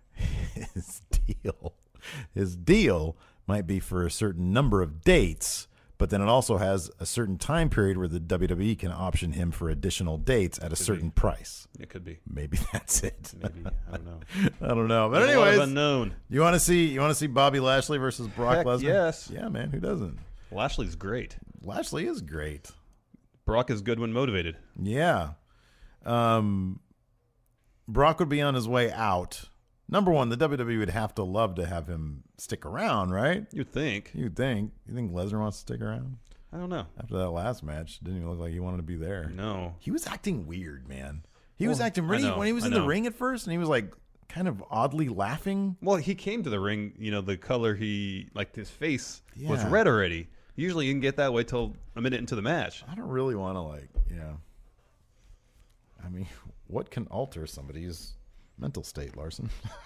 [SPEAKER 1] his deal might be for a certain number of dates, but then it also has a certain time period where the WWE can option him for additional dates at a certain price.
[SPEAKER 3] It could be.
[SPEAKER 1] Maybe that's it.
[SPEAKER 3] Maybe. I don't know.
[SPEAKER 1] I don't know. But
[SPEAKER 3] There's
[SPEAKER 1] anyways,
[SPEAKER 3] a lot of unknown.
[SPEAKER 1] You want to see Bobby Lashley versus Brock Lesnar?
[SPEAKER 3] Yes.
[SPEAKER 1] Yeah, man. Who doesn't?
[SPEAKER 3] Lashley's great.
[SPEAKER 1] Lashley is great.
[SPEAKER 3] Brock is good when motivated.
[SPEAKER 1] Yeah. Brock would be on his way out. Number one, the WWE would have to love to have him stick around, right?
[SPEAKER 3] You'd think.
[SPEAKER 1] You think Lesnar wants to stick around?
[SPEAKER 3] I don't know.
[SPEAKER 1] After that last match, didn't even look like he wanted to be there.
[SPEAKER 3] No.
[SPEAKER 1] He was acting weird, man. He was acting really when he was in the ring at first, and he was like kind of oddly laughing.
[SPEAKER 3] Well, he came to the ring, the color his face was red already. Usually you can get that way till a minute into the match.
[SPEAKER 1] I don't really want to I mean, what can alter somebody's mental state, Larson?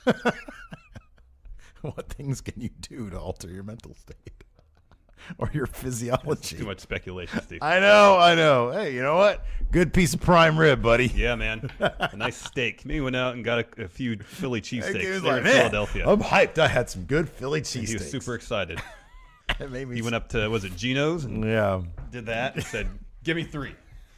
[SPEAKER 1] What things can you do to alter your mental state or your physiology?
[SPEAKER 3] Too much speculation, Steve.
[SPEAKER 1] I know. Hey, you know what? Good piece of prime rib, buddy.
[SPEAKER 3] Yeah, man. A nice steak. Me went out and got a few Philly cheesesteaks
[SPEAKER 1] He was
[SPEAKER 3] there
[SPEAKER 1] like,
[SPEAKER 3] in Philadelphia.
[SPEAKER 1] I'm hyped. I had some good Philly cheesesteaks.
[SPEAKER 3] He was super excited.
[SPEAKER 1] He
[SPEAKER 3] went up to, was it Geno's? And did that and said, give me 3.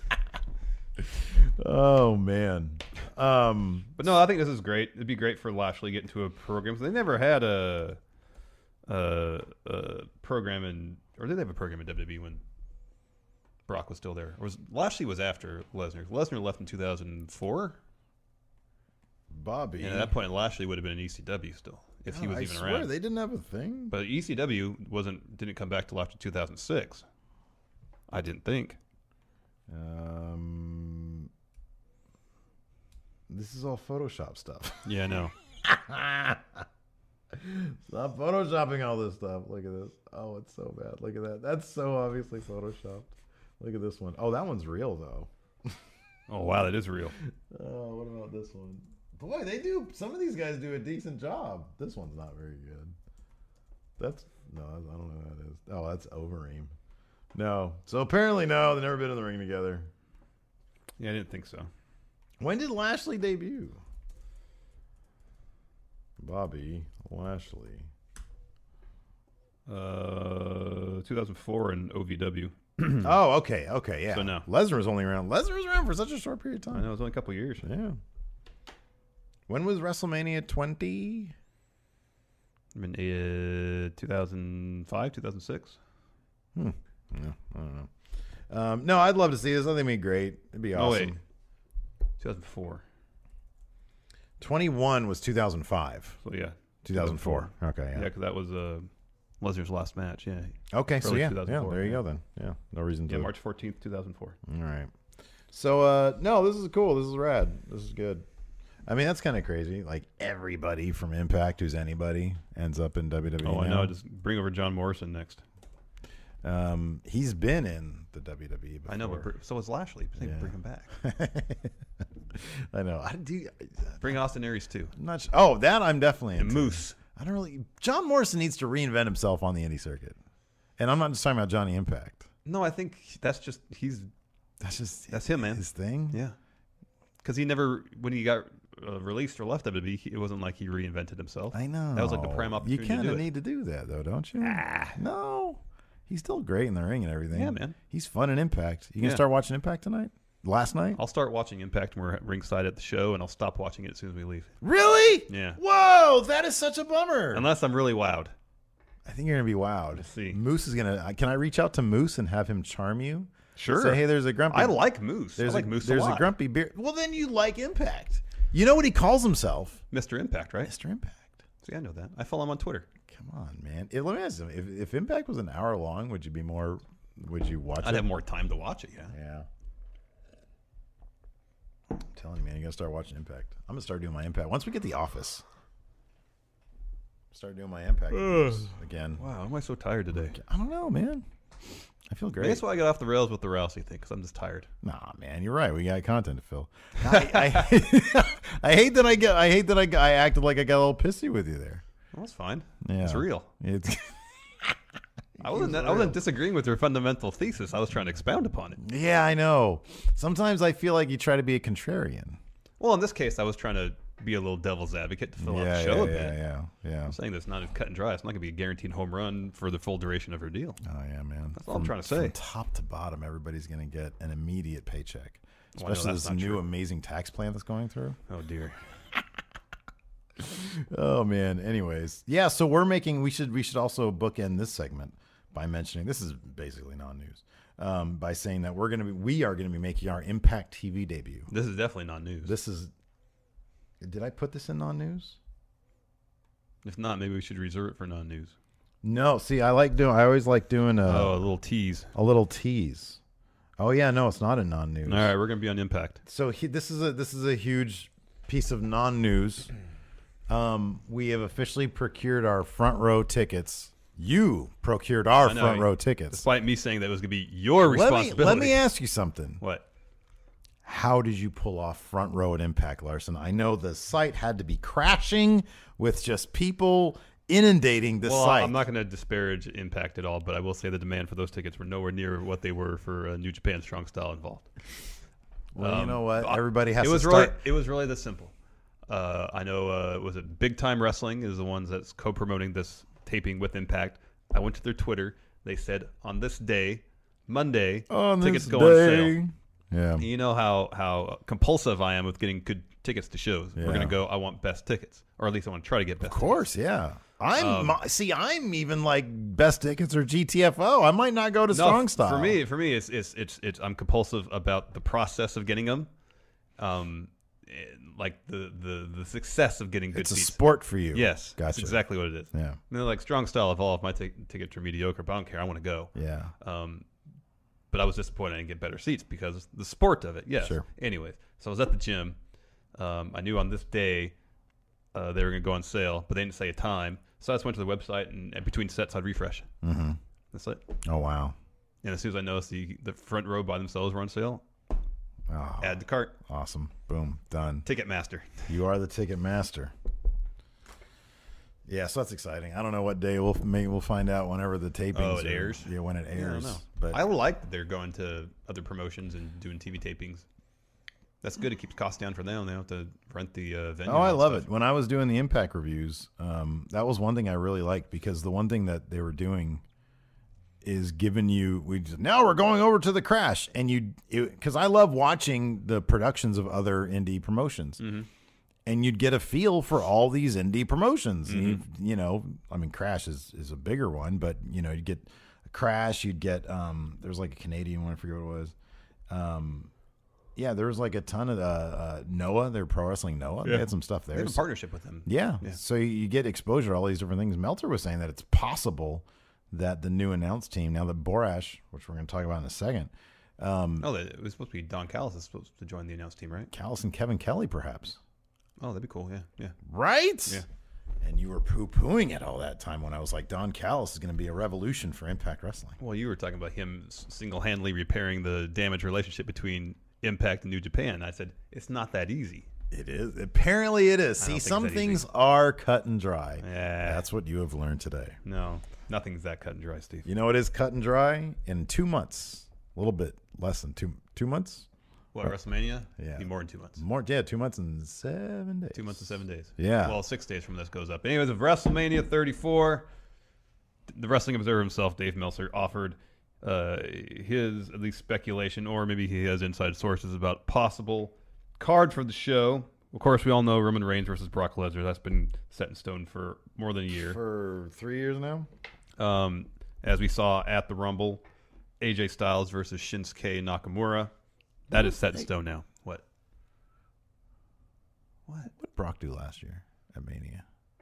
[SPEAKER 1] Oh, man.
[SPEAKER 3] But no, I think this is great. It'd be great for Lashley getting to a program. They never had a program or did they have a program in WWE when Brock was still there? Or Lashley was after Lesnar? Lesnar left in 2004.
[SPEAKER 1] Bobby.
[SPEAKER 3] And at that point, Lashley would have been in ECW still if he was even around. I swear
[SPEAKER 1] they didn't have a thing.
[SPEAKER 3] But ECW didn't come back till after 2006. I didn't think.
[SPEAKER 1] This is all Photoshop stuff.
[SPEAKER 3] Yeah, I know.
[SPEAKER 1] Stop photoshopping all this stuff. Look at this. Oh, it's so bad. Look at that. That's so obviously photoshopped. Look at this one. Oh, that one's real though.
[SPEAKER 3] Oh wow, that is real.
[SPEAKER 1] Oh, what about this one? Boy, they do. Some of these guys do a decent job. This one's not very good. That's no, I don't know who that is. Oh, that's Overeem. No. So apparently, no, they've never been in the ring together.
[SPEAKER 3] Yeah, I didn't think so.
[SPEAKER 1] When did Lashley debut? Bobby Lashley.
[SPEAKER 3] 2004 in OVW.
[SPEAKER 1] Oh, okay, yeah.
[SPEAKER 3] So no.
[SPEAKER 1] Lesnar was only around. Lesnar was around for such a short period of
[SPEAKER 3] I
[SPEAKER 1] time.
[SPEAKER 3] know it was only a couple years.
[SPEAKER 1] Yeah. When was WrestleMania 20?
[SPEAKER 3] I mean, 2005, 2006.
[SPEAKER 1] Yeah, I don't know. No, I'd love to see this. I think it'd be great. It'd be awesome.
[SPEAKER 3] Oh wait, 2004.
[SPEAKER 1] 21 was 2005.
[SPEAKER 3] So yeah,
[SPEAKER 1] 2004. Okay,
[SPEAKER 3] Yeah,
[SPEAKER 1] yeah.
[SPEAKER 3] because that was Lesnar's last match. Yeah.
[SPEAKER 1] Okay, so
[SPEAKER 3] Early
[SPEAKER 1] yeah,
[SPEAKER 3] 2004,
[SPEAKER 1] there you
[SPEAKER 3] yeah.
[SPEAKER 1] go then. Yeah, no reason to.
[SPEAKER 3] Yeah, March 14th, 2004.
[SPEAKER 1] All right. So, no, this is cool. This is rad. This is good. I mean, that's kind of crazy. Like, everybody from Impact who's anybody ends up in WWE.
[SPEAKER 3] Oh, I
[SPEAKER 1] now.
[SPEAKER 3] know. Just bring over John Morrison next.
[SPEAKER 1] He's been in the WWE before.
[SPEAKER 3] I know, but so was Lashley. Bring him back.
[SPEAKER 1] I know.
[SPEAKER 3] Bring Austin Aries too.
[SPEAKER 1] I'm not sure. Oh, that I'm definitely
[SPEAKER 3] And
[SPEAKER 1] into.
[SPEAKER 3] Moose.
[SPEAKER 1] I don't really. John Morrison needs to reinvent himself on the indie circuit. And I'm not just talking about Johnny Impact.
[SPEAKER 3] No, I think that's just that's him, man.
[SPEAKER 1] His thing.
[SPEAKER 3] Yeah, because he never when he got released or left WWE, it wasn't like he reinvented himself.
[SPEAKER 1] I know.
[SPEAKER 3] That was like the prime opportunity.
[SPEAKER 1] You kind
[SPEAKER 3] to
[SPEAKER 1] of
[SPEAKER 3] do it.
[SPEAKER 1] need to do that, though, don't you? No. He's still great in the ring and everything.
[SPEAKER 3] Yeah, man.
[SPEAKER 1] He's fun in Impact. You gonna
[SPEAKER 3] Yeah.
[SPEAKER 1] start watching Impact tonight? Last night?
[SPEAKER 3] I'll start watching Impact when we're at ringside at the show, and I'll stop watching it as soon as we leave.
[SPEAKER 1] Really?
[SPEAKER 3] Yeah.
[SPEAKER 1] Whoa, that is such a bummer.
[SPEAKER 3] Unless I'm really wowed.
[SPEAKER 1] I think you're gonna be wowed.
[SPEAKER 3] Let's see.
[SPEAKER 1] Moose is gonna. Can I reach out to Moose and have him charm you?
[SPEAKER 3] Sure.
[SPEAKER 1] Say, hey, there's a grumpy.
[SPEAKER 3] I like Moose.
[SPEAKER 1] There's
[SPEAKER 3] I like Moose
[SPEAKER 1] There's
[SPEAKER 3] a lot.
[SPEAKER 1] grumpy beard. Well, then you like Impact. You know what he calls himself?
[SPEAKER 3] Mr. Impact, right?
[SPEAKER 1] Mr. Impact.
[SPEAKER 3] See, I know that. I follow him on Twitter.
[SPEAKER 1] Come on, man. Let me ask you, if Impact was an hour long, would you be more? Would you watch it?
[SPEAKER 3] I'd have more time to watch it. Yeah.
[SPEAKER 1] Yeah. I'm telling you, man, you gotta start watching Impact. I'm gonna start doing my Impact once we get The Office. Start doing my Impact again.
[SPEAKER 3] Wow, am I so tired today?
[SPEAKER 1] I don't know, man. I feel great.
[SPEAKER 3] Maybe that's why I got off the rails with the Rousey thing, because I'm just tired.
[SPEAKER 1] Nah, man, you're right. We got content to fill. I hate that I acted like I got a little pissy with you there.
[SPEAKER 3] Well, that's fine.
[SPEAKER 1] Yeah.
[SPEAKER 3] It's real.
[SPEAKER 1] It's
[SPEAKER 3] I wasn't disagreeing with your fundamental thesis. I was trying to expound upon it.
[SPEAKER 1] yeah, I know. Sometimes I feel like you try to be a contrarian.
[SPEAKER 3] Well, in this case, I was trying to be a little devil's advocate to fill out the show a bit.
[SPEAKER 1] Yeah.
[SPEAKER 3] I'm saying that's not as cut and dry. It's not going to be a guaranteed home run for the full duration of her deal.
[SPEAKER 1] Oh yeah, man.
[SPEAKER 3] That's all I'm trying to say.
[SPEAKER 1] From top to bottom, everybody's going to get an immediate paycheck,
[SPEAKER 3] Well, I know
[SPEAKER 1] especially
[SPEAKER 3] that's
[SPEAKER 1] this
[SPEAKER 3] not
[SPEAKER 1] new
[SPEAKER 3] true.
[SPEAKER 1] amazing tax plan that's going through.
[SPEAKER 3] Oh dear.
[SPEAKER 1] Oh man. Anyways, yeah. So we should also bookend this segment by mentioning this is basically non-news. By saying that we are gonna be making our Impact TV debut.
[SPEAKER 3] This is definitely not news.
[SPEAKER 1] Did I put this in non-news?
[SPEAKER 3] If not, maybe we should reserve it for non-news.
[SPEAKER 1] No. See, I always like doing
[SPEAKER 3] a little tease.
[SPEAKER 1] a little tease. Oh yeah, no, it's not a non-news.
[SPEAKER 3] All right, we're going to be on Impact.
[SPEAKER 1] So this is a huge piece of non-news. We have officially procured our front row tickets. You procured our
[SPEAKER 3] I know,
[SPEAKER 1] front row tickets.
[SPEAKER 3] Despite me saying that it was going to be your responsibility.
[SPEAKER 1] Let me ask you something.
[SPEAKER 3] What?
[SPEAKER 1] How did you pull off front row at Impact, Larson? I know the site had to be crashing with just people inundating the
[SPEAKER 3] Well,
[SPEAKER 1] site.
[SPEAKER 3] I'm not going to disparage Impact at all, but I will say the demand for those tickets were nowhere near what they were for New Japan Strong Style involved.
[SPEAKER 1] Well, you know what? Everybody has
[SPEAKER 3] it was
[SPEAKER 1] to
[SPEAKER 3] really,
[SPEAKER 1] start.
[SPEAKER 3] It was really this simple. I know, was it Big Time Wrestling is the ones that's co-promoting this taping with Impact. I went to their Twitter. They said on this day, Monday,
[SPEAKER 1] On
[SPEAKER 3] tickets
[SPEAKER 1] this
[SPEAKER 3] go on sale.
[SPEAKER 1] day. Yeah.
[SPEAKER 3] You know how compulsive I am with getting good tickets to shows.
[SPEAKER 1] Yeah.
[SPEAKER 3] We're going to go, I want best tickets. Or at least I want to try to get best
[SPEAKER 1] Of course, yeah. I'm even like best tickets or GTFO. I might not go to Strong Style.
[SPEAKER 3] For me, it's I'm compulsive about the process of getting them, like the success of getting good
[SPEAKER 1] It's a
[SPEAKER 3] seats.
[SPEAKER 1] sport for you.
[SPEAKER 3] Yes,
[SPEAKER 1] Gotcha.
[SPEAKER 3] that's exactly what it is.
[SPEAKER 1] Yeah.
[SPEAKER 3] Like Strong Style evolved. My tickets are mediocre, but I don't care. I want to go.
[SPEAKER 1] Yeah.
[SPEAKER 3] But I was disappointed I didn't get better seats because the sport of it. Yes.
[SPEAKER 1] Sure.
[SPEAKER 3] Anyways, so I was at the gym. I knew on this day they were going to go on sale, but they didn't say a time. So I just went to the website, and between sets, I'd refresh.
[SPEAKER 1] Mm-hmm.
[SPEAKER 3] That's it.
[SPEAKER 1] Oh, wow.
[SPEAKER 3] And as soon as I noticed the front row by themselves were on sale, add to cart.
[SPEAKER 1] Awesome. Boom. Done.
[SPEAKER 3] Ticketmaster.
[SPEAKER 1] You are the ticket master. Yeah, so that's exciting. I don't know what day we'll find out whenever the tapings
[SPEAKER 3] airs.
[SPEAKER 1] Yeah, when it airs.
[SPEAKER 3] I don't know.
[SPEAKER 1] But
[SPEAKER 3] I like that they're going to other promotions and doing TV tapings. That's good. It keeps costs down for them. They don't have to rent the venue.
[SPEAKER 1] I love
[SPEAKER 3] stuff.
[SPEAKER 1] it. When I was doing the Impact reviews, that was one thing I really liked, because the one thing that they were doing is giving you, now we're going over to the Crash, and because I love watching the productions of other indie promotions.
[SPEAKER 3] Mm-hmm.
[SPEAKER 1] And you'd get a feel for all these indie promotions.
[SPEAKER 3] Mm-hmm.
[SPEAKER 1] And Crash is a bigger one, but you'd get Crash, you'd get there's like a Canadian one, I forget what it was. Yeah, there was like a ton of Noah. They're Pro Wrestling Noah.
[SPEAKER 3] Yeah.
[SPEAKER 1] They had some stuff there.
[SPEAKER 3] They have a partnership with them.
[SPEAKER 1] Yeah. So you get exposure to all these different things. Meltzer was saying that it's possible that the new announce team, now that Borash, which we're going to talk about in a second.
[SPEAKER 3] It was supposed to be Don Callis is supposed to join the announce team, right?
[SPEAKER 1] Callis and Kevin Kelly, perhaps.
[SPEAKER 3] Oh, that'd be cool. Yeah.
[SPEAKER 1] Right?
[SPEAKER 3] Yeah.
[SPEAKER 1] And you were poo-pooing it all that time when I was like, Don Callis is going to be a revolution for Impact Wrestling.
[SPEAKER 3] Well, you were talking about him single-handedly repairing the damaged relationship between Impact and New Japan. I said, it's not that easy.
[SPEAKER 1] It is. Apparently it is. See, some things are cut and dry.
[SPEAKER 3] Yeah.
[SPEAKER 1] That's what you have learned today.
[SPEAKER 3] No, nothing's that cut and dry, Steve.
[SPEAKER 1] You know what is cut and dry? In 2 months. A little bit less than 2 months.
[SPEAKER 3] What, WrestleMania?
[SPEAKER 1] Yeah.
[SPEAKER 3] Be more than 2 months.
[SPEAKER 1] 2 months and 7 days.
[SPEAKER 3] 2 months and 7 days.
[SPEAKER 1] Yeah.
[SPEAKER 3] Well, 6 days from this goes up. Anyways, of WrestleMania 34, the Wrestling Observer himself, Dave Meltzer, offered his, at least speculation, or maybe he has inside sources about possible card for the show. Of course, we all know Roman Reigns versus Brock Lesnar. That's been set in stone for more than a year.
[SPEAKER 1] For 3 years now?
[SPEAKER 3] As we saw at the Rumble, AJ Styles versus Shinsuke Nakamura. That is set in stone now. What
[SPEAKER 1] did Brock do last year at Mania?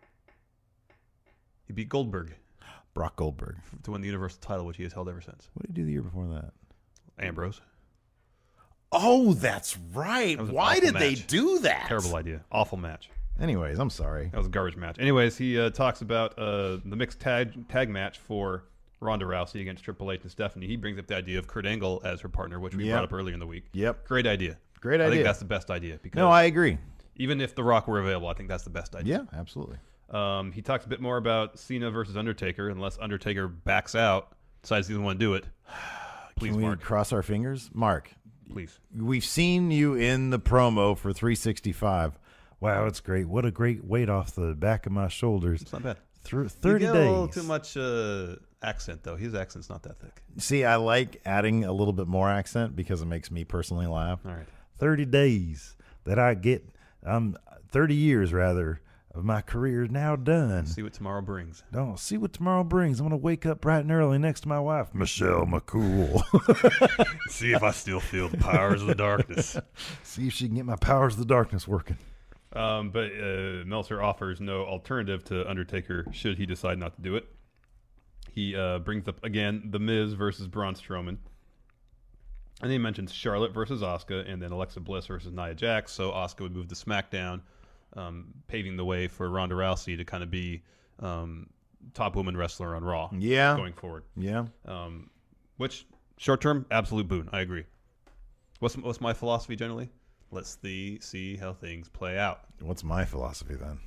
[SPEAKER 3] He beat Goldberg
[SPEAKER 1] Brock Goldberg.
[SPEAKER 3] to win the Universal title, which he has held ever since.
[SPEAKER 1] What did he do the year before that?
[SPEAKER 3] Ambrose.
[SPEAKER 1] Oh, that's right. Why did they do that?
[SPEAKER 3] Terrible idea. Awful match.
[SPEAKER 1] Anyways, I'm sorry.
[SPEAKER 3] That was a garbage match. Anyways, he talks about the mixed tag match for Ronda Rousey against Triple H and Stephanie. He brings up the idea of Kurt Angle as her partner, which we brought up earlier in the week.
[SPEAKER 1] Yep.
[SPEAKER 3] Great idea.
[SPEAKER 1] Great idea.
[SPEAKER 3] I think that's the best idea. Because
[SPEAKER 1] no, I agree.
[SPEAKER 3] Even if The Rock were available, I think that's the best idea.
[SPEAKER 1] Yeah, absolutely.
[SPEAKER 3] He talks a bit more about Cena versus Undertaker, unless Undertaker backs out, decides he doesn't want to do it. Please,
[SPEAKER 1] Can we
[SPEAKER 3] Mark.
[SPEAKER 1] cross our fingers? Mark,
[SPEAKER 3] Please.
[SPEAKER 1] we've seen you in the promo for 365. Wow, it's great. What a great weight off the back of my shoulders.
[SPEAKER 3] It's not bad.
[SPEAKER 1] Through
[SPEAKER 3] You
[SPEAKER 1] 30
[SPEAKER 3] get
[SPEAKER 1] days.
[SPEAKER 3] a little too much accent, though. His accent's not that thick.
[SPEAKER 1] See, I like adding a little bit more accent because it makes me personally laugh.
[SPEAKER 3] All right.
[SPEAKER 1] 30 days that I get, 30 years rather, of my career is now done.
[SPEAKER 3] See what tomorrow brings.
[SPEAKER 1] Don't see what tomorrow brings. I'm going to wake up bright and early next to my wife, Michelle McCool.
[SPEAKER 3] See if I still feel the powers of the darkness.
[SPEAKER 1] See if she can get my powers of the darkness working.
[SPEAKER 3] But Meltzer offers no alternative to Undertaker should he decide not to do it. He brings up, again, The Miz versus Braun Strowman. And he mentions Charlotte versus Asuka, and then Alexa Bliss versus Nia Jax. So Asuka would move to SmackDown, paving the way for Ronda Rousey to kind of be top woman wrestler on Raw going forward.
[SPEAKER 1] Yeah.
[SPEAKER 3] Which, short term, absolute boon. I agree. What's my philosophy generally? Let's see how things play out.
[SPEAKER 1] What's my philosophy then?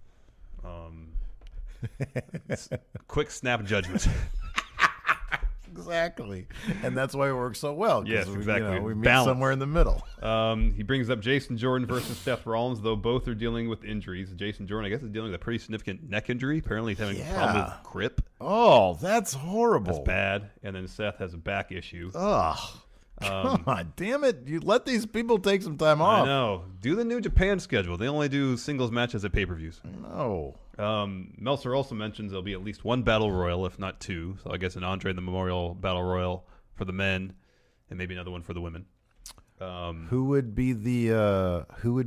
[SPEAKER 3] Quick snap judgment.
[SPEAKER 1] Exactly. And that's why it works so well.
[SPEAKER 3] Yes, exactly.
[SPEAKER 1] We meet
[SPEAKER 3] Balance.
[SPEAKER 1] somewhere in the middle.
[SPEAKER 3] He brings up Jason Jordan versus Seth Rollins, though both are dealing with injuries. Jason Jordan, I guess, is dealing with a pretty significant neck injury. Apparently, he's having a problem with grip.
[SPEAKER 1] Oh, that's horrible.
[SPEAKER 3] That's bad. And then Seth has a back issue.
[SPEAKER 1] Ugh. Come on, damn it. You let these people take some time off.
[SPEAKER 3] I know. Do the New Japan schedule. They only do singles matches at pay-per-views.
[SPEAKER 1] No.
[SPEAKER 3] Meltzer also mentions there'll be at least one battle royal, if not two. So I guess an Andre the Memorial battle royal for the men, and maybe another one for the women.
[SPEAKER 1] Who would be the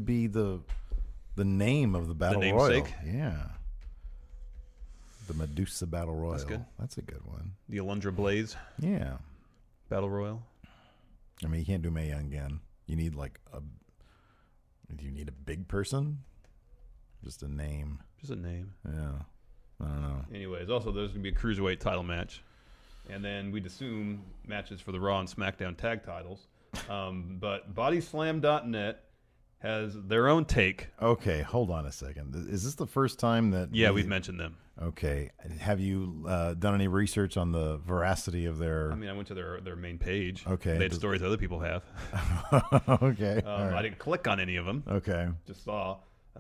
[SPEAKER 1] name of the battle royal?
[SPEAKER 3] namesake?
[SPEAKER 1] Yeah. The Medusa battle royal.
[SPEAKER 3] That's good.
[SPEAKER 1] That's a good one.
[SPEAKER 3] The Alundra Blaze
[SPEAKER 1] Yeah.
[SPEAKER 3] battle royal.
[SPEAKER 1] I mean, you can't do Mae Young again. You need like a big person. Just a name.
[SPEAKER 3] Just a name.
[SPEAKER 1] Yeah. I don't know.
[SPEAKER 3] Anyways, also there's going to be a Cruiserweight title match. And then we'd assume matches for the Raw and SmackDown tag titles. But BodySlam.net has their own take.
[SPEAKER 1] Okay, hold on a second. Is this the first time that...
[SPEAKER 3] Yeah, we've mentioned them.
[SPEAKER 1] Okay. Have you done any research on the veracity of their...
[SPEAKER 3] I mean, I went to their main page.
[SPEAKER 1] Okay.
[SPEAKER 3] They had stories other people have.
[SPEAKER 1] Okay. All right.
[SPEAKER 3] I didn't click on any of them.
[SPEAKER 1] Okay.
[SPEAKER 3] Just saw.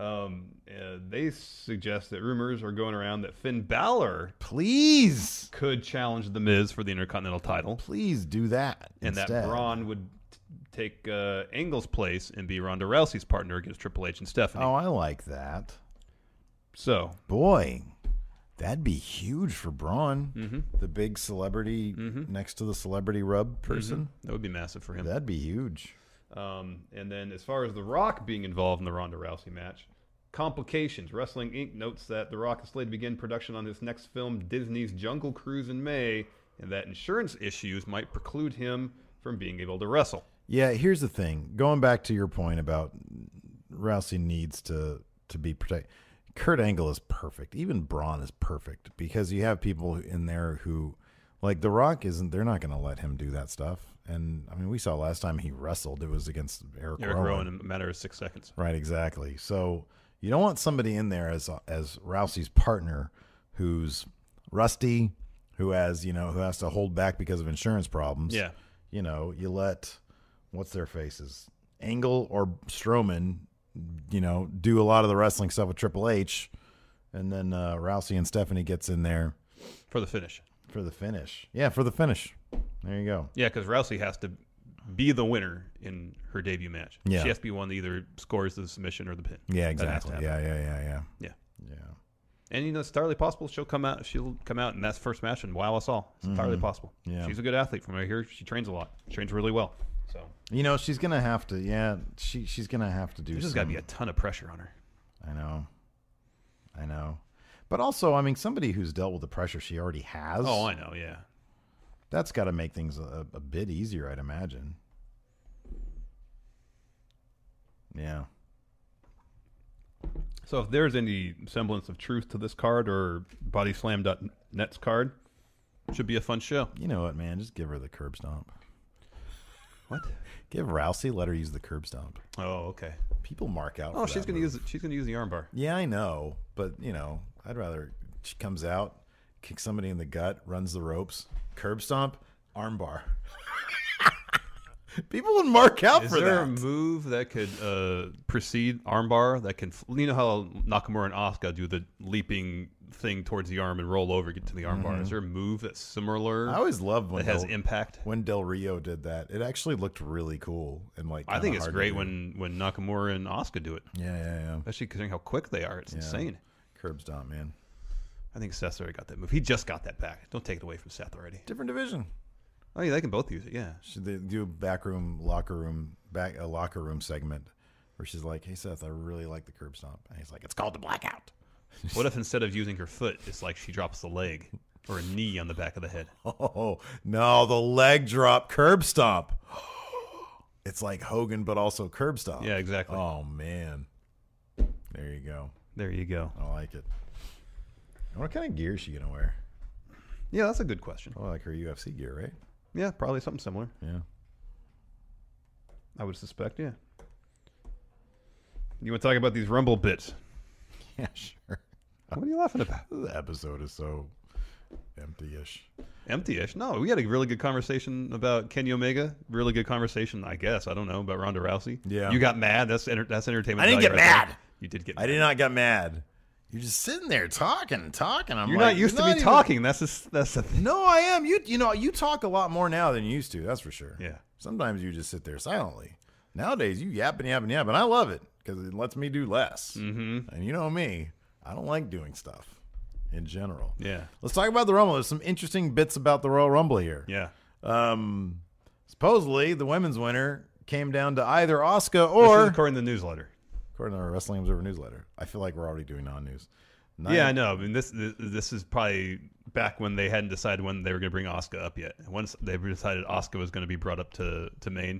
[SPEAKER 3] They suggest that rumors are going around that Finn Balor
[SPEAKER 1] Please.
[SPEAKER 3] could challenge The Miz for the Intercontinental title.
[SPEAKER 1] Please do that
[SPEAKER 3] And
[SPEAKER 1] instead.
[SPEAKER 3] that Braun would take Angle's place and be Ronda Rousey's partner against Triple H and Stephanie.
[SPEAKER 1] Oh, I like that.
[SPEAKER 3] So,
[SPEAKER 1] Boy, that'd be huge for Braun.
[SPEAKER 3] Mm-hmm.
[SPEAKER 1] The big celebrity next to the celebrity rub person.
[SPEAKER 3] that would be massive for him.
[SPEAKER 1] That'd be huge.
[SPEAKER 3] And then as far as The Rock being involved in the Ronda Rousey match, complications. Wrestling Inc. notes that The Rock is slated to begin production on his next film, Disney's Jungle Cruise, in May, and that insurance issues might preclude him from being able to wrestle.
[SPEAKER 1] Yeah, here's the thing. Going back to your point about Rousey needs to be protected. Kurt Angle is perfect. Even Braun is perfect because you have people in there who, like The Rock, they're not going to let him do that stuff. And I mean, we saw last time he wrestled, it was against Eric Rowan
[SPEAKER 3] in a matter of 6 seconds.
[SPEAKER 1] Right, exactly. So you don't want somebody in there as Rousey's partner who's rusty, who has to hold back because of insurance problems.
[SPEAKER 3] Yeah.
[SPEAKER 1] You let what's their faces, Angle or Strowman, do a lot of the wrestling stuff with Triple H, and then Rousey and Stephanie gets in there
[SPEAKER 3] For the finish.
[SPEAKER 1] for the finish. Yeah, for the finish. There you go.
[SPEAKER 3] Yeah, because Rousey has to be the winner in her debut match.
[SPEAKER 1] Yeah.
[SPEAKER 3] She has to be one that either scores the submission or the pin.
[SPEAKER 1] Yeah,
[SPEAKER 3] That has to
[SPEAKER 1] exactly.
[SPEAKER 3] happen.
[SPEAKER 1] Yeah.
[SPEAKER 3] Yeah. And it's entirely possible she'll come out in that first match and wow us all. It's entirely possible.
[SPEAKER 1] Yeah.
[SPEAKER 3] She's a good athlete. From what I hear, she trains a lot. She trains really well. So
[SPEAKER 1] She's gonna have to. Yeah, she's gonna have to do.
[SPEAKER 3] there's just got to be a ton of pressure on her.
[SPEAKER 1] I know. But also, I mean, somebody who's dealt with the pressure she already has.
[SPEAKER 3] Oh, I know. Yeah.
[SPEAKER 1] That's got to make things a bit easier, I'd imagine. Yeah.
[SPEAKER 3] So if there's any semblance of truth to this card or BodySlam.net's card, it should be a fun show.
[SPEAKER 1] You know what, man? Just give her the curb stomp.
[SPEAKER 3] What?
[SPEAKER 1] Give Rousey, let her use the curb stomp.
[SPEAKER 3] Oh, okay.
[SPEAKER 1] People mark out.
[SPEAKER 3] Oh,
[SPEAKER 1] for
[SPEAKER 3] she's
[SPEAKER 1] that
[SPEAKER 3] gonna
[SPEAKER 1] move.
[SPEAKER 3] use the armbar.
[SPEAKER 1] Yeah, I know, but I'd rather she comes out, kicks somebody in the gut, runs the ropes, curb stomp, armbar. People would mark out
[SPEAKER 3] Is
[SPEAKER 1] for
[SPEAKER 3] there
[SPEAKER 1] that.
[SPEAKER 3] a move that could precede armbar that can? You know how Nakamura and Asuka do the leaping thing towards the arm and roll over, get to the armbar. Is there a move that's similar?
[SPEAKER 1] I always loved when
[SPEAKER 3] that has impact.
[SPEAKER 1] When Del Rio did that. It actually looked really cool and
[SPEAKER 3] I think it's
[SPEAKER 1] hard to
[SPEAKER 3] great
[SPEAKER 1] do.
[SPEAKER 3] when Nakamura and Asuka do it,
[SPEAKER 1] Yeah.
[SPEAKER 3] especially considering how quick they are. It's insane.
[SPEAKER 1] Curb stomp, man.
[SPEAKER 3] I think Seth's already got that move. He just got that back. Don't take it away from Seth already.
[SPEAKER 1] Different division.
[SPEAKER 3] Oh yeah, they can both use it. Yeah.
[SPEAKER 1] Should they do a locker room segment where she's like, "Hey Seth, I really like the curb stomp," and he's like, "It's called the blackout."
[SPEAKER 3] What if instead of using her foot, it's like she drops the leg or a knee on the back of the head?
[SPEAKER 1] Oh no, the leg drop curb stomp. It's like Hogan, but also curb stomp.
[SPEAKER 3] Yeah, exactly.
[SPEAKER 1] Oh man, there you go.
[SPEAKER 3] There you go.
[SPEAKER 1] I like it. What kind of gear is she gonna wear?
[SPEAKER 3] Yeah, that's a good question.
[SPEAKER 1] Oh, like her UFC gear, right?
[SPEAKER 3] Yeah, probably something similar.
[SPEAKER 1] Yeah.
[SPEAKER 3] I would suspect, yeah. You want to talk about these Rumble bits?
[SPEAKER 1] Yeah, sure.
[SPEAKER 3] What are you laughing about?
[SPEAKER 1] The episode is so empty-ish.
[SPEAKER 3] Empty-ish? No, we had a really good conversation about Kenny Omega. Really good conversation, I guess. I don't know, about Ronda Rousey.
[SPEAKER 1] Yeah.
[SPEAKER 3] You got mad. That's entertainment.
[SPEAKER 1] I didn't
[SPEAKER 3] value
[SPEAKER 1] get
[SPEAKER 3] right there.
[SPEAKER 1] mad.
[SPEAKER 3] You did get mad.
[SPEAKER 1] I did not get mad. You're just sitting there talking. I'm
[SPEAKER 3] You're
[SPEAKER 1] like,
[SPEAKER 3] not used to
[SPEAKER 1] you're
[SPEAKER 3] me
[SPEAKER 1] even-
[SPEAKER 3] talking. That's the thing.
[SPEAKER 1] No, I am. You talk a lot more now than you used to. That's for sure.
[SPEAKER 3] Yeah.
[SPEAKER 1] Sometimes you just sit there silently. Nowadays, you yap, and I love it because it lets me do less. Mm-hmm. And you know me, I don't like doing stuff in general.
[SPEAKER 3] Yeah.
[SPEAKER 1] Let's talk about the Rumble. There's some interesting bits about the Royal Rumble here.
[SPEAKER 3] Yeah.
[SPEAKER 1] Supposedly, the women's winner came down to either Asuka
[SPEAKER 3] This
[SPEAKER 1] or,
[SPEAKER 3] is according to the newsletter.
[SPEAKER 1] according to our Wrestling Observer newsletter. I feel like we're already doing non-news.
[SPEAKER 3] Yeah, I know. I mean, this is probably back when they hadn't decided when they were going to bring Asuka up yet. Once they decided Asuka was going to be brought up to Maine,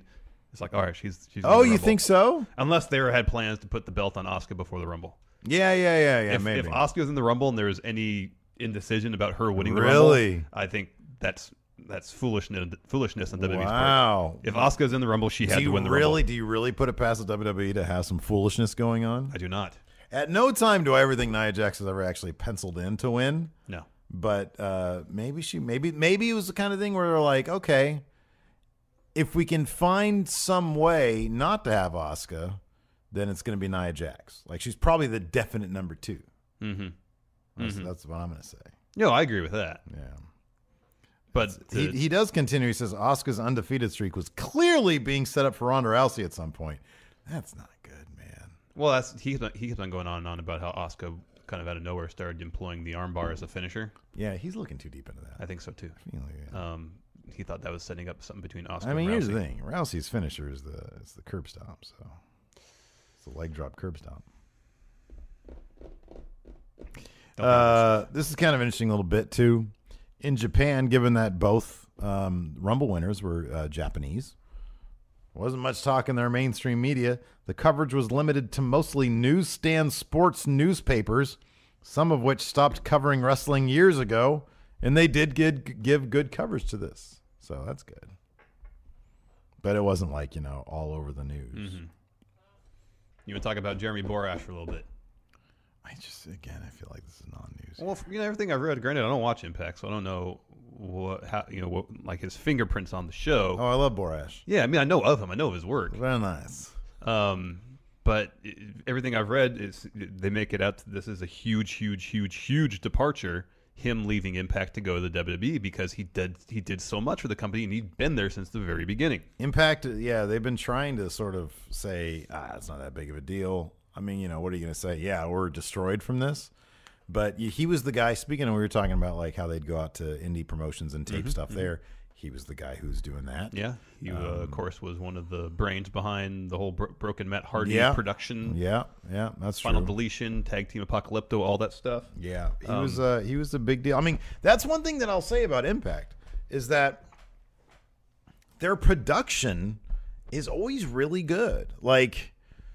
[SPEAKER 3] It's like, all right, she's in
[SPEAKER 1] Oh,
[SPEAKER 3] the
[SPEAKER 1] you
[SPEAKER 3] Rumble.
[SPEAKER 1] think so?
[SPEAKER 3] Unless they had plans to put the belt on Asuka before the Rumble.
[SPEAKER 1] Yeah.
[SPEAKER 3] If
[SPEAKER 1] Maybe.
[SPEAKER 3] Asuka's in the Rumble and there's any indecision about her winning the
[SPEAKER 1] Really?
[SPEAKER 3] Rumble, I think that's foolishness on WWE's part.
[SPEAKER 1] Wow.
[SPEAKER 3] If Asuka's in the Rumble, she had to win the Rumble.
[SPEAKER 1] Do you really put it past the WWE to have some foolishness going on?
[SPEAKER 3] I do not.
[SPEAKER 1] At no time do I ever think Nia Jax has ever actually penciled in to win.
[SPEAKER 3] No.
[SPEAKER 1] But maybe it was the kind of thing where they're like, okay, if we can find some way not to have Asuka, then it's going to be Nia Jax. Like, she's probably the definite number 2.
[SPEAKER 3] Mm-hmm.
[SPEAKER 1] That's what I'm going to say.
[SPEAKER 3] No, I agree with that.
[SPEAKER 1] Yeah.
[SPEAKER 3] But
[SPEAKER 1] He does continue. He says Asuka's undefeated streak was clearly being set up for Ronda Rousey at some point. That's not good, man.
[SPEAKER 3] well, he keeps on going on and on about how Asuka kind of out of nowhere started employing the armbar as a finisher.
[SPEAKER 1] Yeah, he's looking too deep into that.
[SPEAKER 3] I think so too.
[SPEAKER 1] I feel like, yeah.
[SPEAKER 3] He thought that was setting up something between Asuka
[SPEAKER 1] I mean,
[SPEAKER 3] and Rousey.
[SPEAKER 1] here's the thing: Rousey's finisher is the curb stomp. So it's the leg drop curb stomp. This is kind of an interesting little bit too. In Japan, given that both Rumble winners were Japanese, wasn't much talk in their mainstream media. The coverage was limited to mostly newsstand sports newspapers, some of which stopped covering wrestling years ago, and they did give good coverage to this. So that's good. But it wasn't like, all over the news.
[SPEAKER 3] Mm-hmm. You want to talk about Jeremy Borash for a little bit?
[SPEAKER 1] I feel like this is non-news.
[SPEAKER 3] Well, everything I've read, granted, I don't watch Impact, so I don't know like his fingerprints on the show.
[SPEAKER 1] Oh, I love Borash.
[SPEAKER 3] Yeah, I mean, I know of him. I know of his work.
[SPEAKER 1] Very nice.
[SPEAKER 3] But everything I've read is they make it out to this is a huge departure. Him leaving Impact to go to the WWE because he did so much for the company and he'd been there since the very beginning.
[SPEAKER 1] Impact, yeah, they've been trying to sort of say, it's not that big of a deal. I mean, what are you going to say? Yeah, we're destroyed from this. But he was the guy, speaking of, we were talking about like how they'd go out to indie promotions and tape stuff there. He was the guy who was doing that.
[SPEAKER 3] Yeah, he, of course, was one of the brains behind the whole Broken Matt Hardy production.
[SPEAKER 1] Yeah, that's
[SPEAKER 3] Final
[SPEAKER 1] true.
[SPEAKER 3] Deletion, Tag Team Apocalypto, all that stuff.
[SPEAKER 1] Yeah, he was a big deal. I mean, that's one thing that I'll say about Impact is that their production is always really good. Like,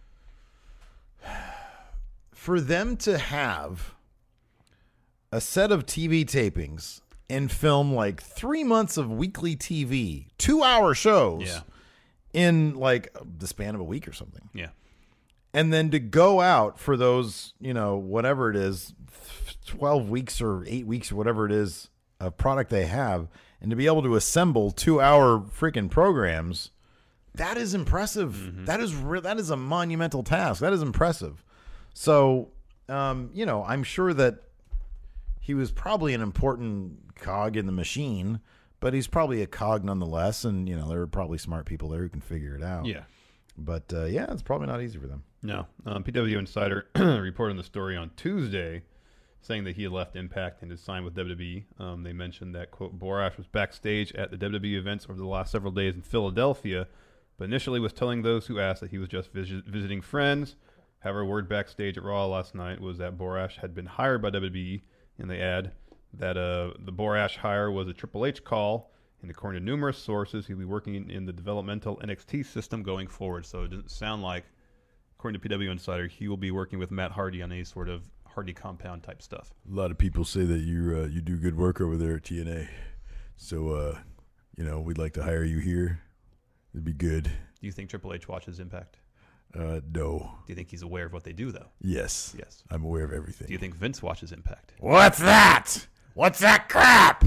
[SPEAKER 1] for them to have a set of TV tapings and film like 3 months of weekly TV, 2-hour shows in like the span of a week or something.
[SPEAKER 3] Yeah.
[SPEAKER 1] And then to go out for those, whatever it is, 12 weeks or 8 weeks or whatever it is of product they have, and to be able to assemble 2-hour freaking programs, that is impressive. Mm-hmm. That is a monumental task. That is impressive. So, I'm sure that he was probably an important cog in the machine, but he's probably a cog nonetheless. And, there are probably smart people there who can figure it out.
[SPEAKER 3] Yeah.
[SPEAKER 1] But, it's probably not easy for them.
[SPEAKER 3] No. PW Insider reported on the story on Tuesday saying that he had left Impact and had signed with WWE. They mentioned that, quote, Borash was backstage at the WWE events over the last several days in Philadelphia, but initially was telling those who asked that he was just visiting friends. However, word backstage at Raw last night was that Borash had been hired by WWE, and they add that the Borash hire was a Triple H call, and according to numerous sources, he'll be working in the developmental NXT system going forward. So it doesn't sound like, according to PW Insider, he will be working with Matt Hardy on any sort of Hardy compound type stuff.
[SPEAKER 1] A lot of people say that you do good work over there at TNA, so we'd like to hire you here. It'd be good.
[SPEAKER 3] Do you think Triple H watches Impact?
[SPEAKER 1] No.
[SPEAKER 3] Do you think he's aware of what they do, though?
[SPEAKER 1] Yes. I'm aware of everything.
[SPEAKER 3] Do you think Vince watches Impact?
[SPEAKER 1] What's that? What's that crap?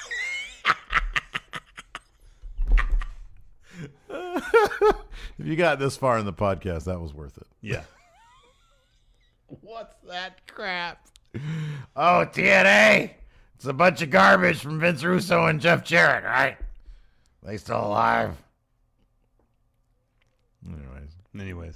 [SPEAKER 1] If you got this far in the podcast, that was worth it.
[SPEAKER 3] Yeah.
[SPEAKER 1] What's that crap? Oh, TNA. It's a bunch of garbage from Vince Russo and Jeff Jarrett, right? They still alive?
[SPEAKER 3] Anyways.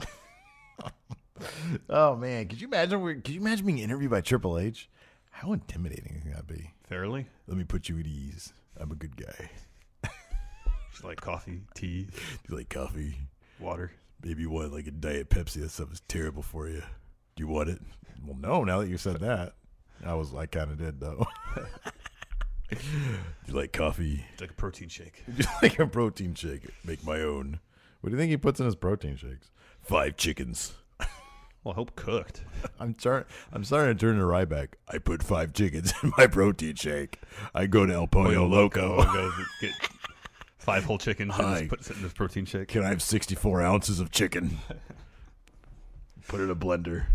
[SPEAKER 1] Oh man, could you imagine being interviewed by Triple H? How intimidating can that be?
[SPEAKER 3] Fairly.
[SPEAKER 1] Let me put you at ease. I'm a good guy.
[SPEAKER 3] Just like coffee, tea.
[SPEAKER 1] Do you like coffee?
[SPEAKER 3] Water.
[SPEAKER 1] Maybe you want like a Diet Pepsi. That stuff is terrible for you. Do you want it? Well, no, now that you said that. I kind of did though. Do you like coffee?
[SPEAKER 3] It's like a protein shake.
[SPEAKER 1] Would you like a protein shake? Make my own. What do you think he puts in his protein shakes? 5 chickens.
[SPEAKER 3] Well, I hope cooked.
[SPEAKER 1] I'm starting to turn to Ryback. I put 5 chickens in my protein shake. I go to El Pollo Loco.
[SPEAKER 3] Go get 5 whole chickens and just put it in this protein shake.
[SPEAKER 1] Can I have 64 ounces of chicken? Put it in a blender.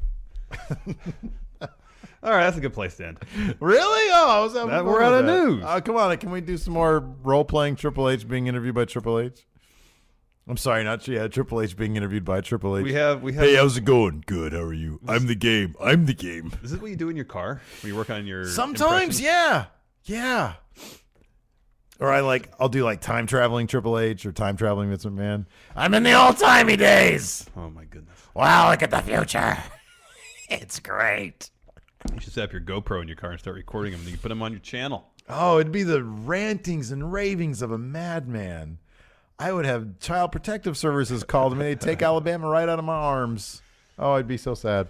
[SPEAKER 3] All right, that's a good place to end.
[SPEAKER 1] Really? Oh, I was having fun
[SPEAKER 3] we're out
[SPEAKER 1] with
[SPEAKER 3] of
[SPEAKER 1] that.
[SPEAKER 3] news.
[SPEAKER 1] Come on, can we do some more role-playing Triple H being interviewed by Triple H? I'm sorry, not Triple H being interviewed by Triple H.
[SPEAKER 3] We have.
[SPEAKER 1] Hey, how's it going? Good. How are you? I'm the game.
[SPEAKER 3] Is this what you do in your car when you work on your?
[SPEAKER 1] Sometimes,
[SPEAKER 3] impressions?
[SPEAKER 1] yeah. Or I'll do like time traveling Triple H or time traveling Vince McMahon. I'm in the old timey days.
[SPEAKER 3] Oh my goodness!
[SPEAKER 1] Wow, look at the future. It's great.
[SPEAKER 3] You should set up your GoPro in your car and start recording them. And you can put them on your channel.
[SPEAKER 1] Oh, it'd be the rantings and ravings of a madman. I would have Child Protective Services called me. They'd take Alabama right out of my arms. Oh, I'd be so sad.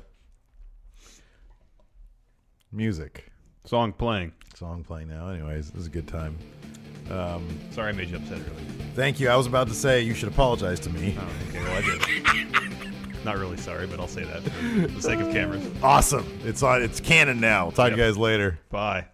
[SPEAKER 1] Music.
[SPEAKER 3] Song playing
[SPEAKER 1] now. Anyways, it was a good time.
[SPEAKER 3] Sorry I made you upset earlier.
[SPEAKER 1] Thank you. I was about to say you should apologize to me.
[SPEAKER 3] Oh, okay, well I did. Not really sorry, but I'll say that for the sake of cameras.
[SPEAKER 1] Awesome. It's canon now. Talk to you guys later.
[SPEAKER 3] Bye.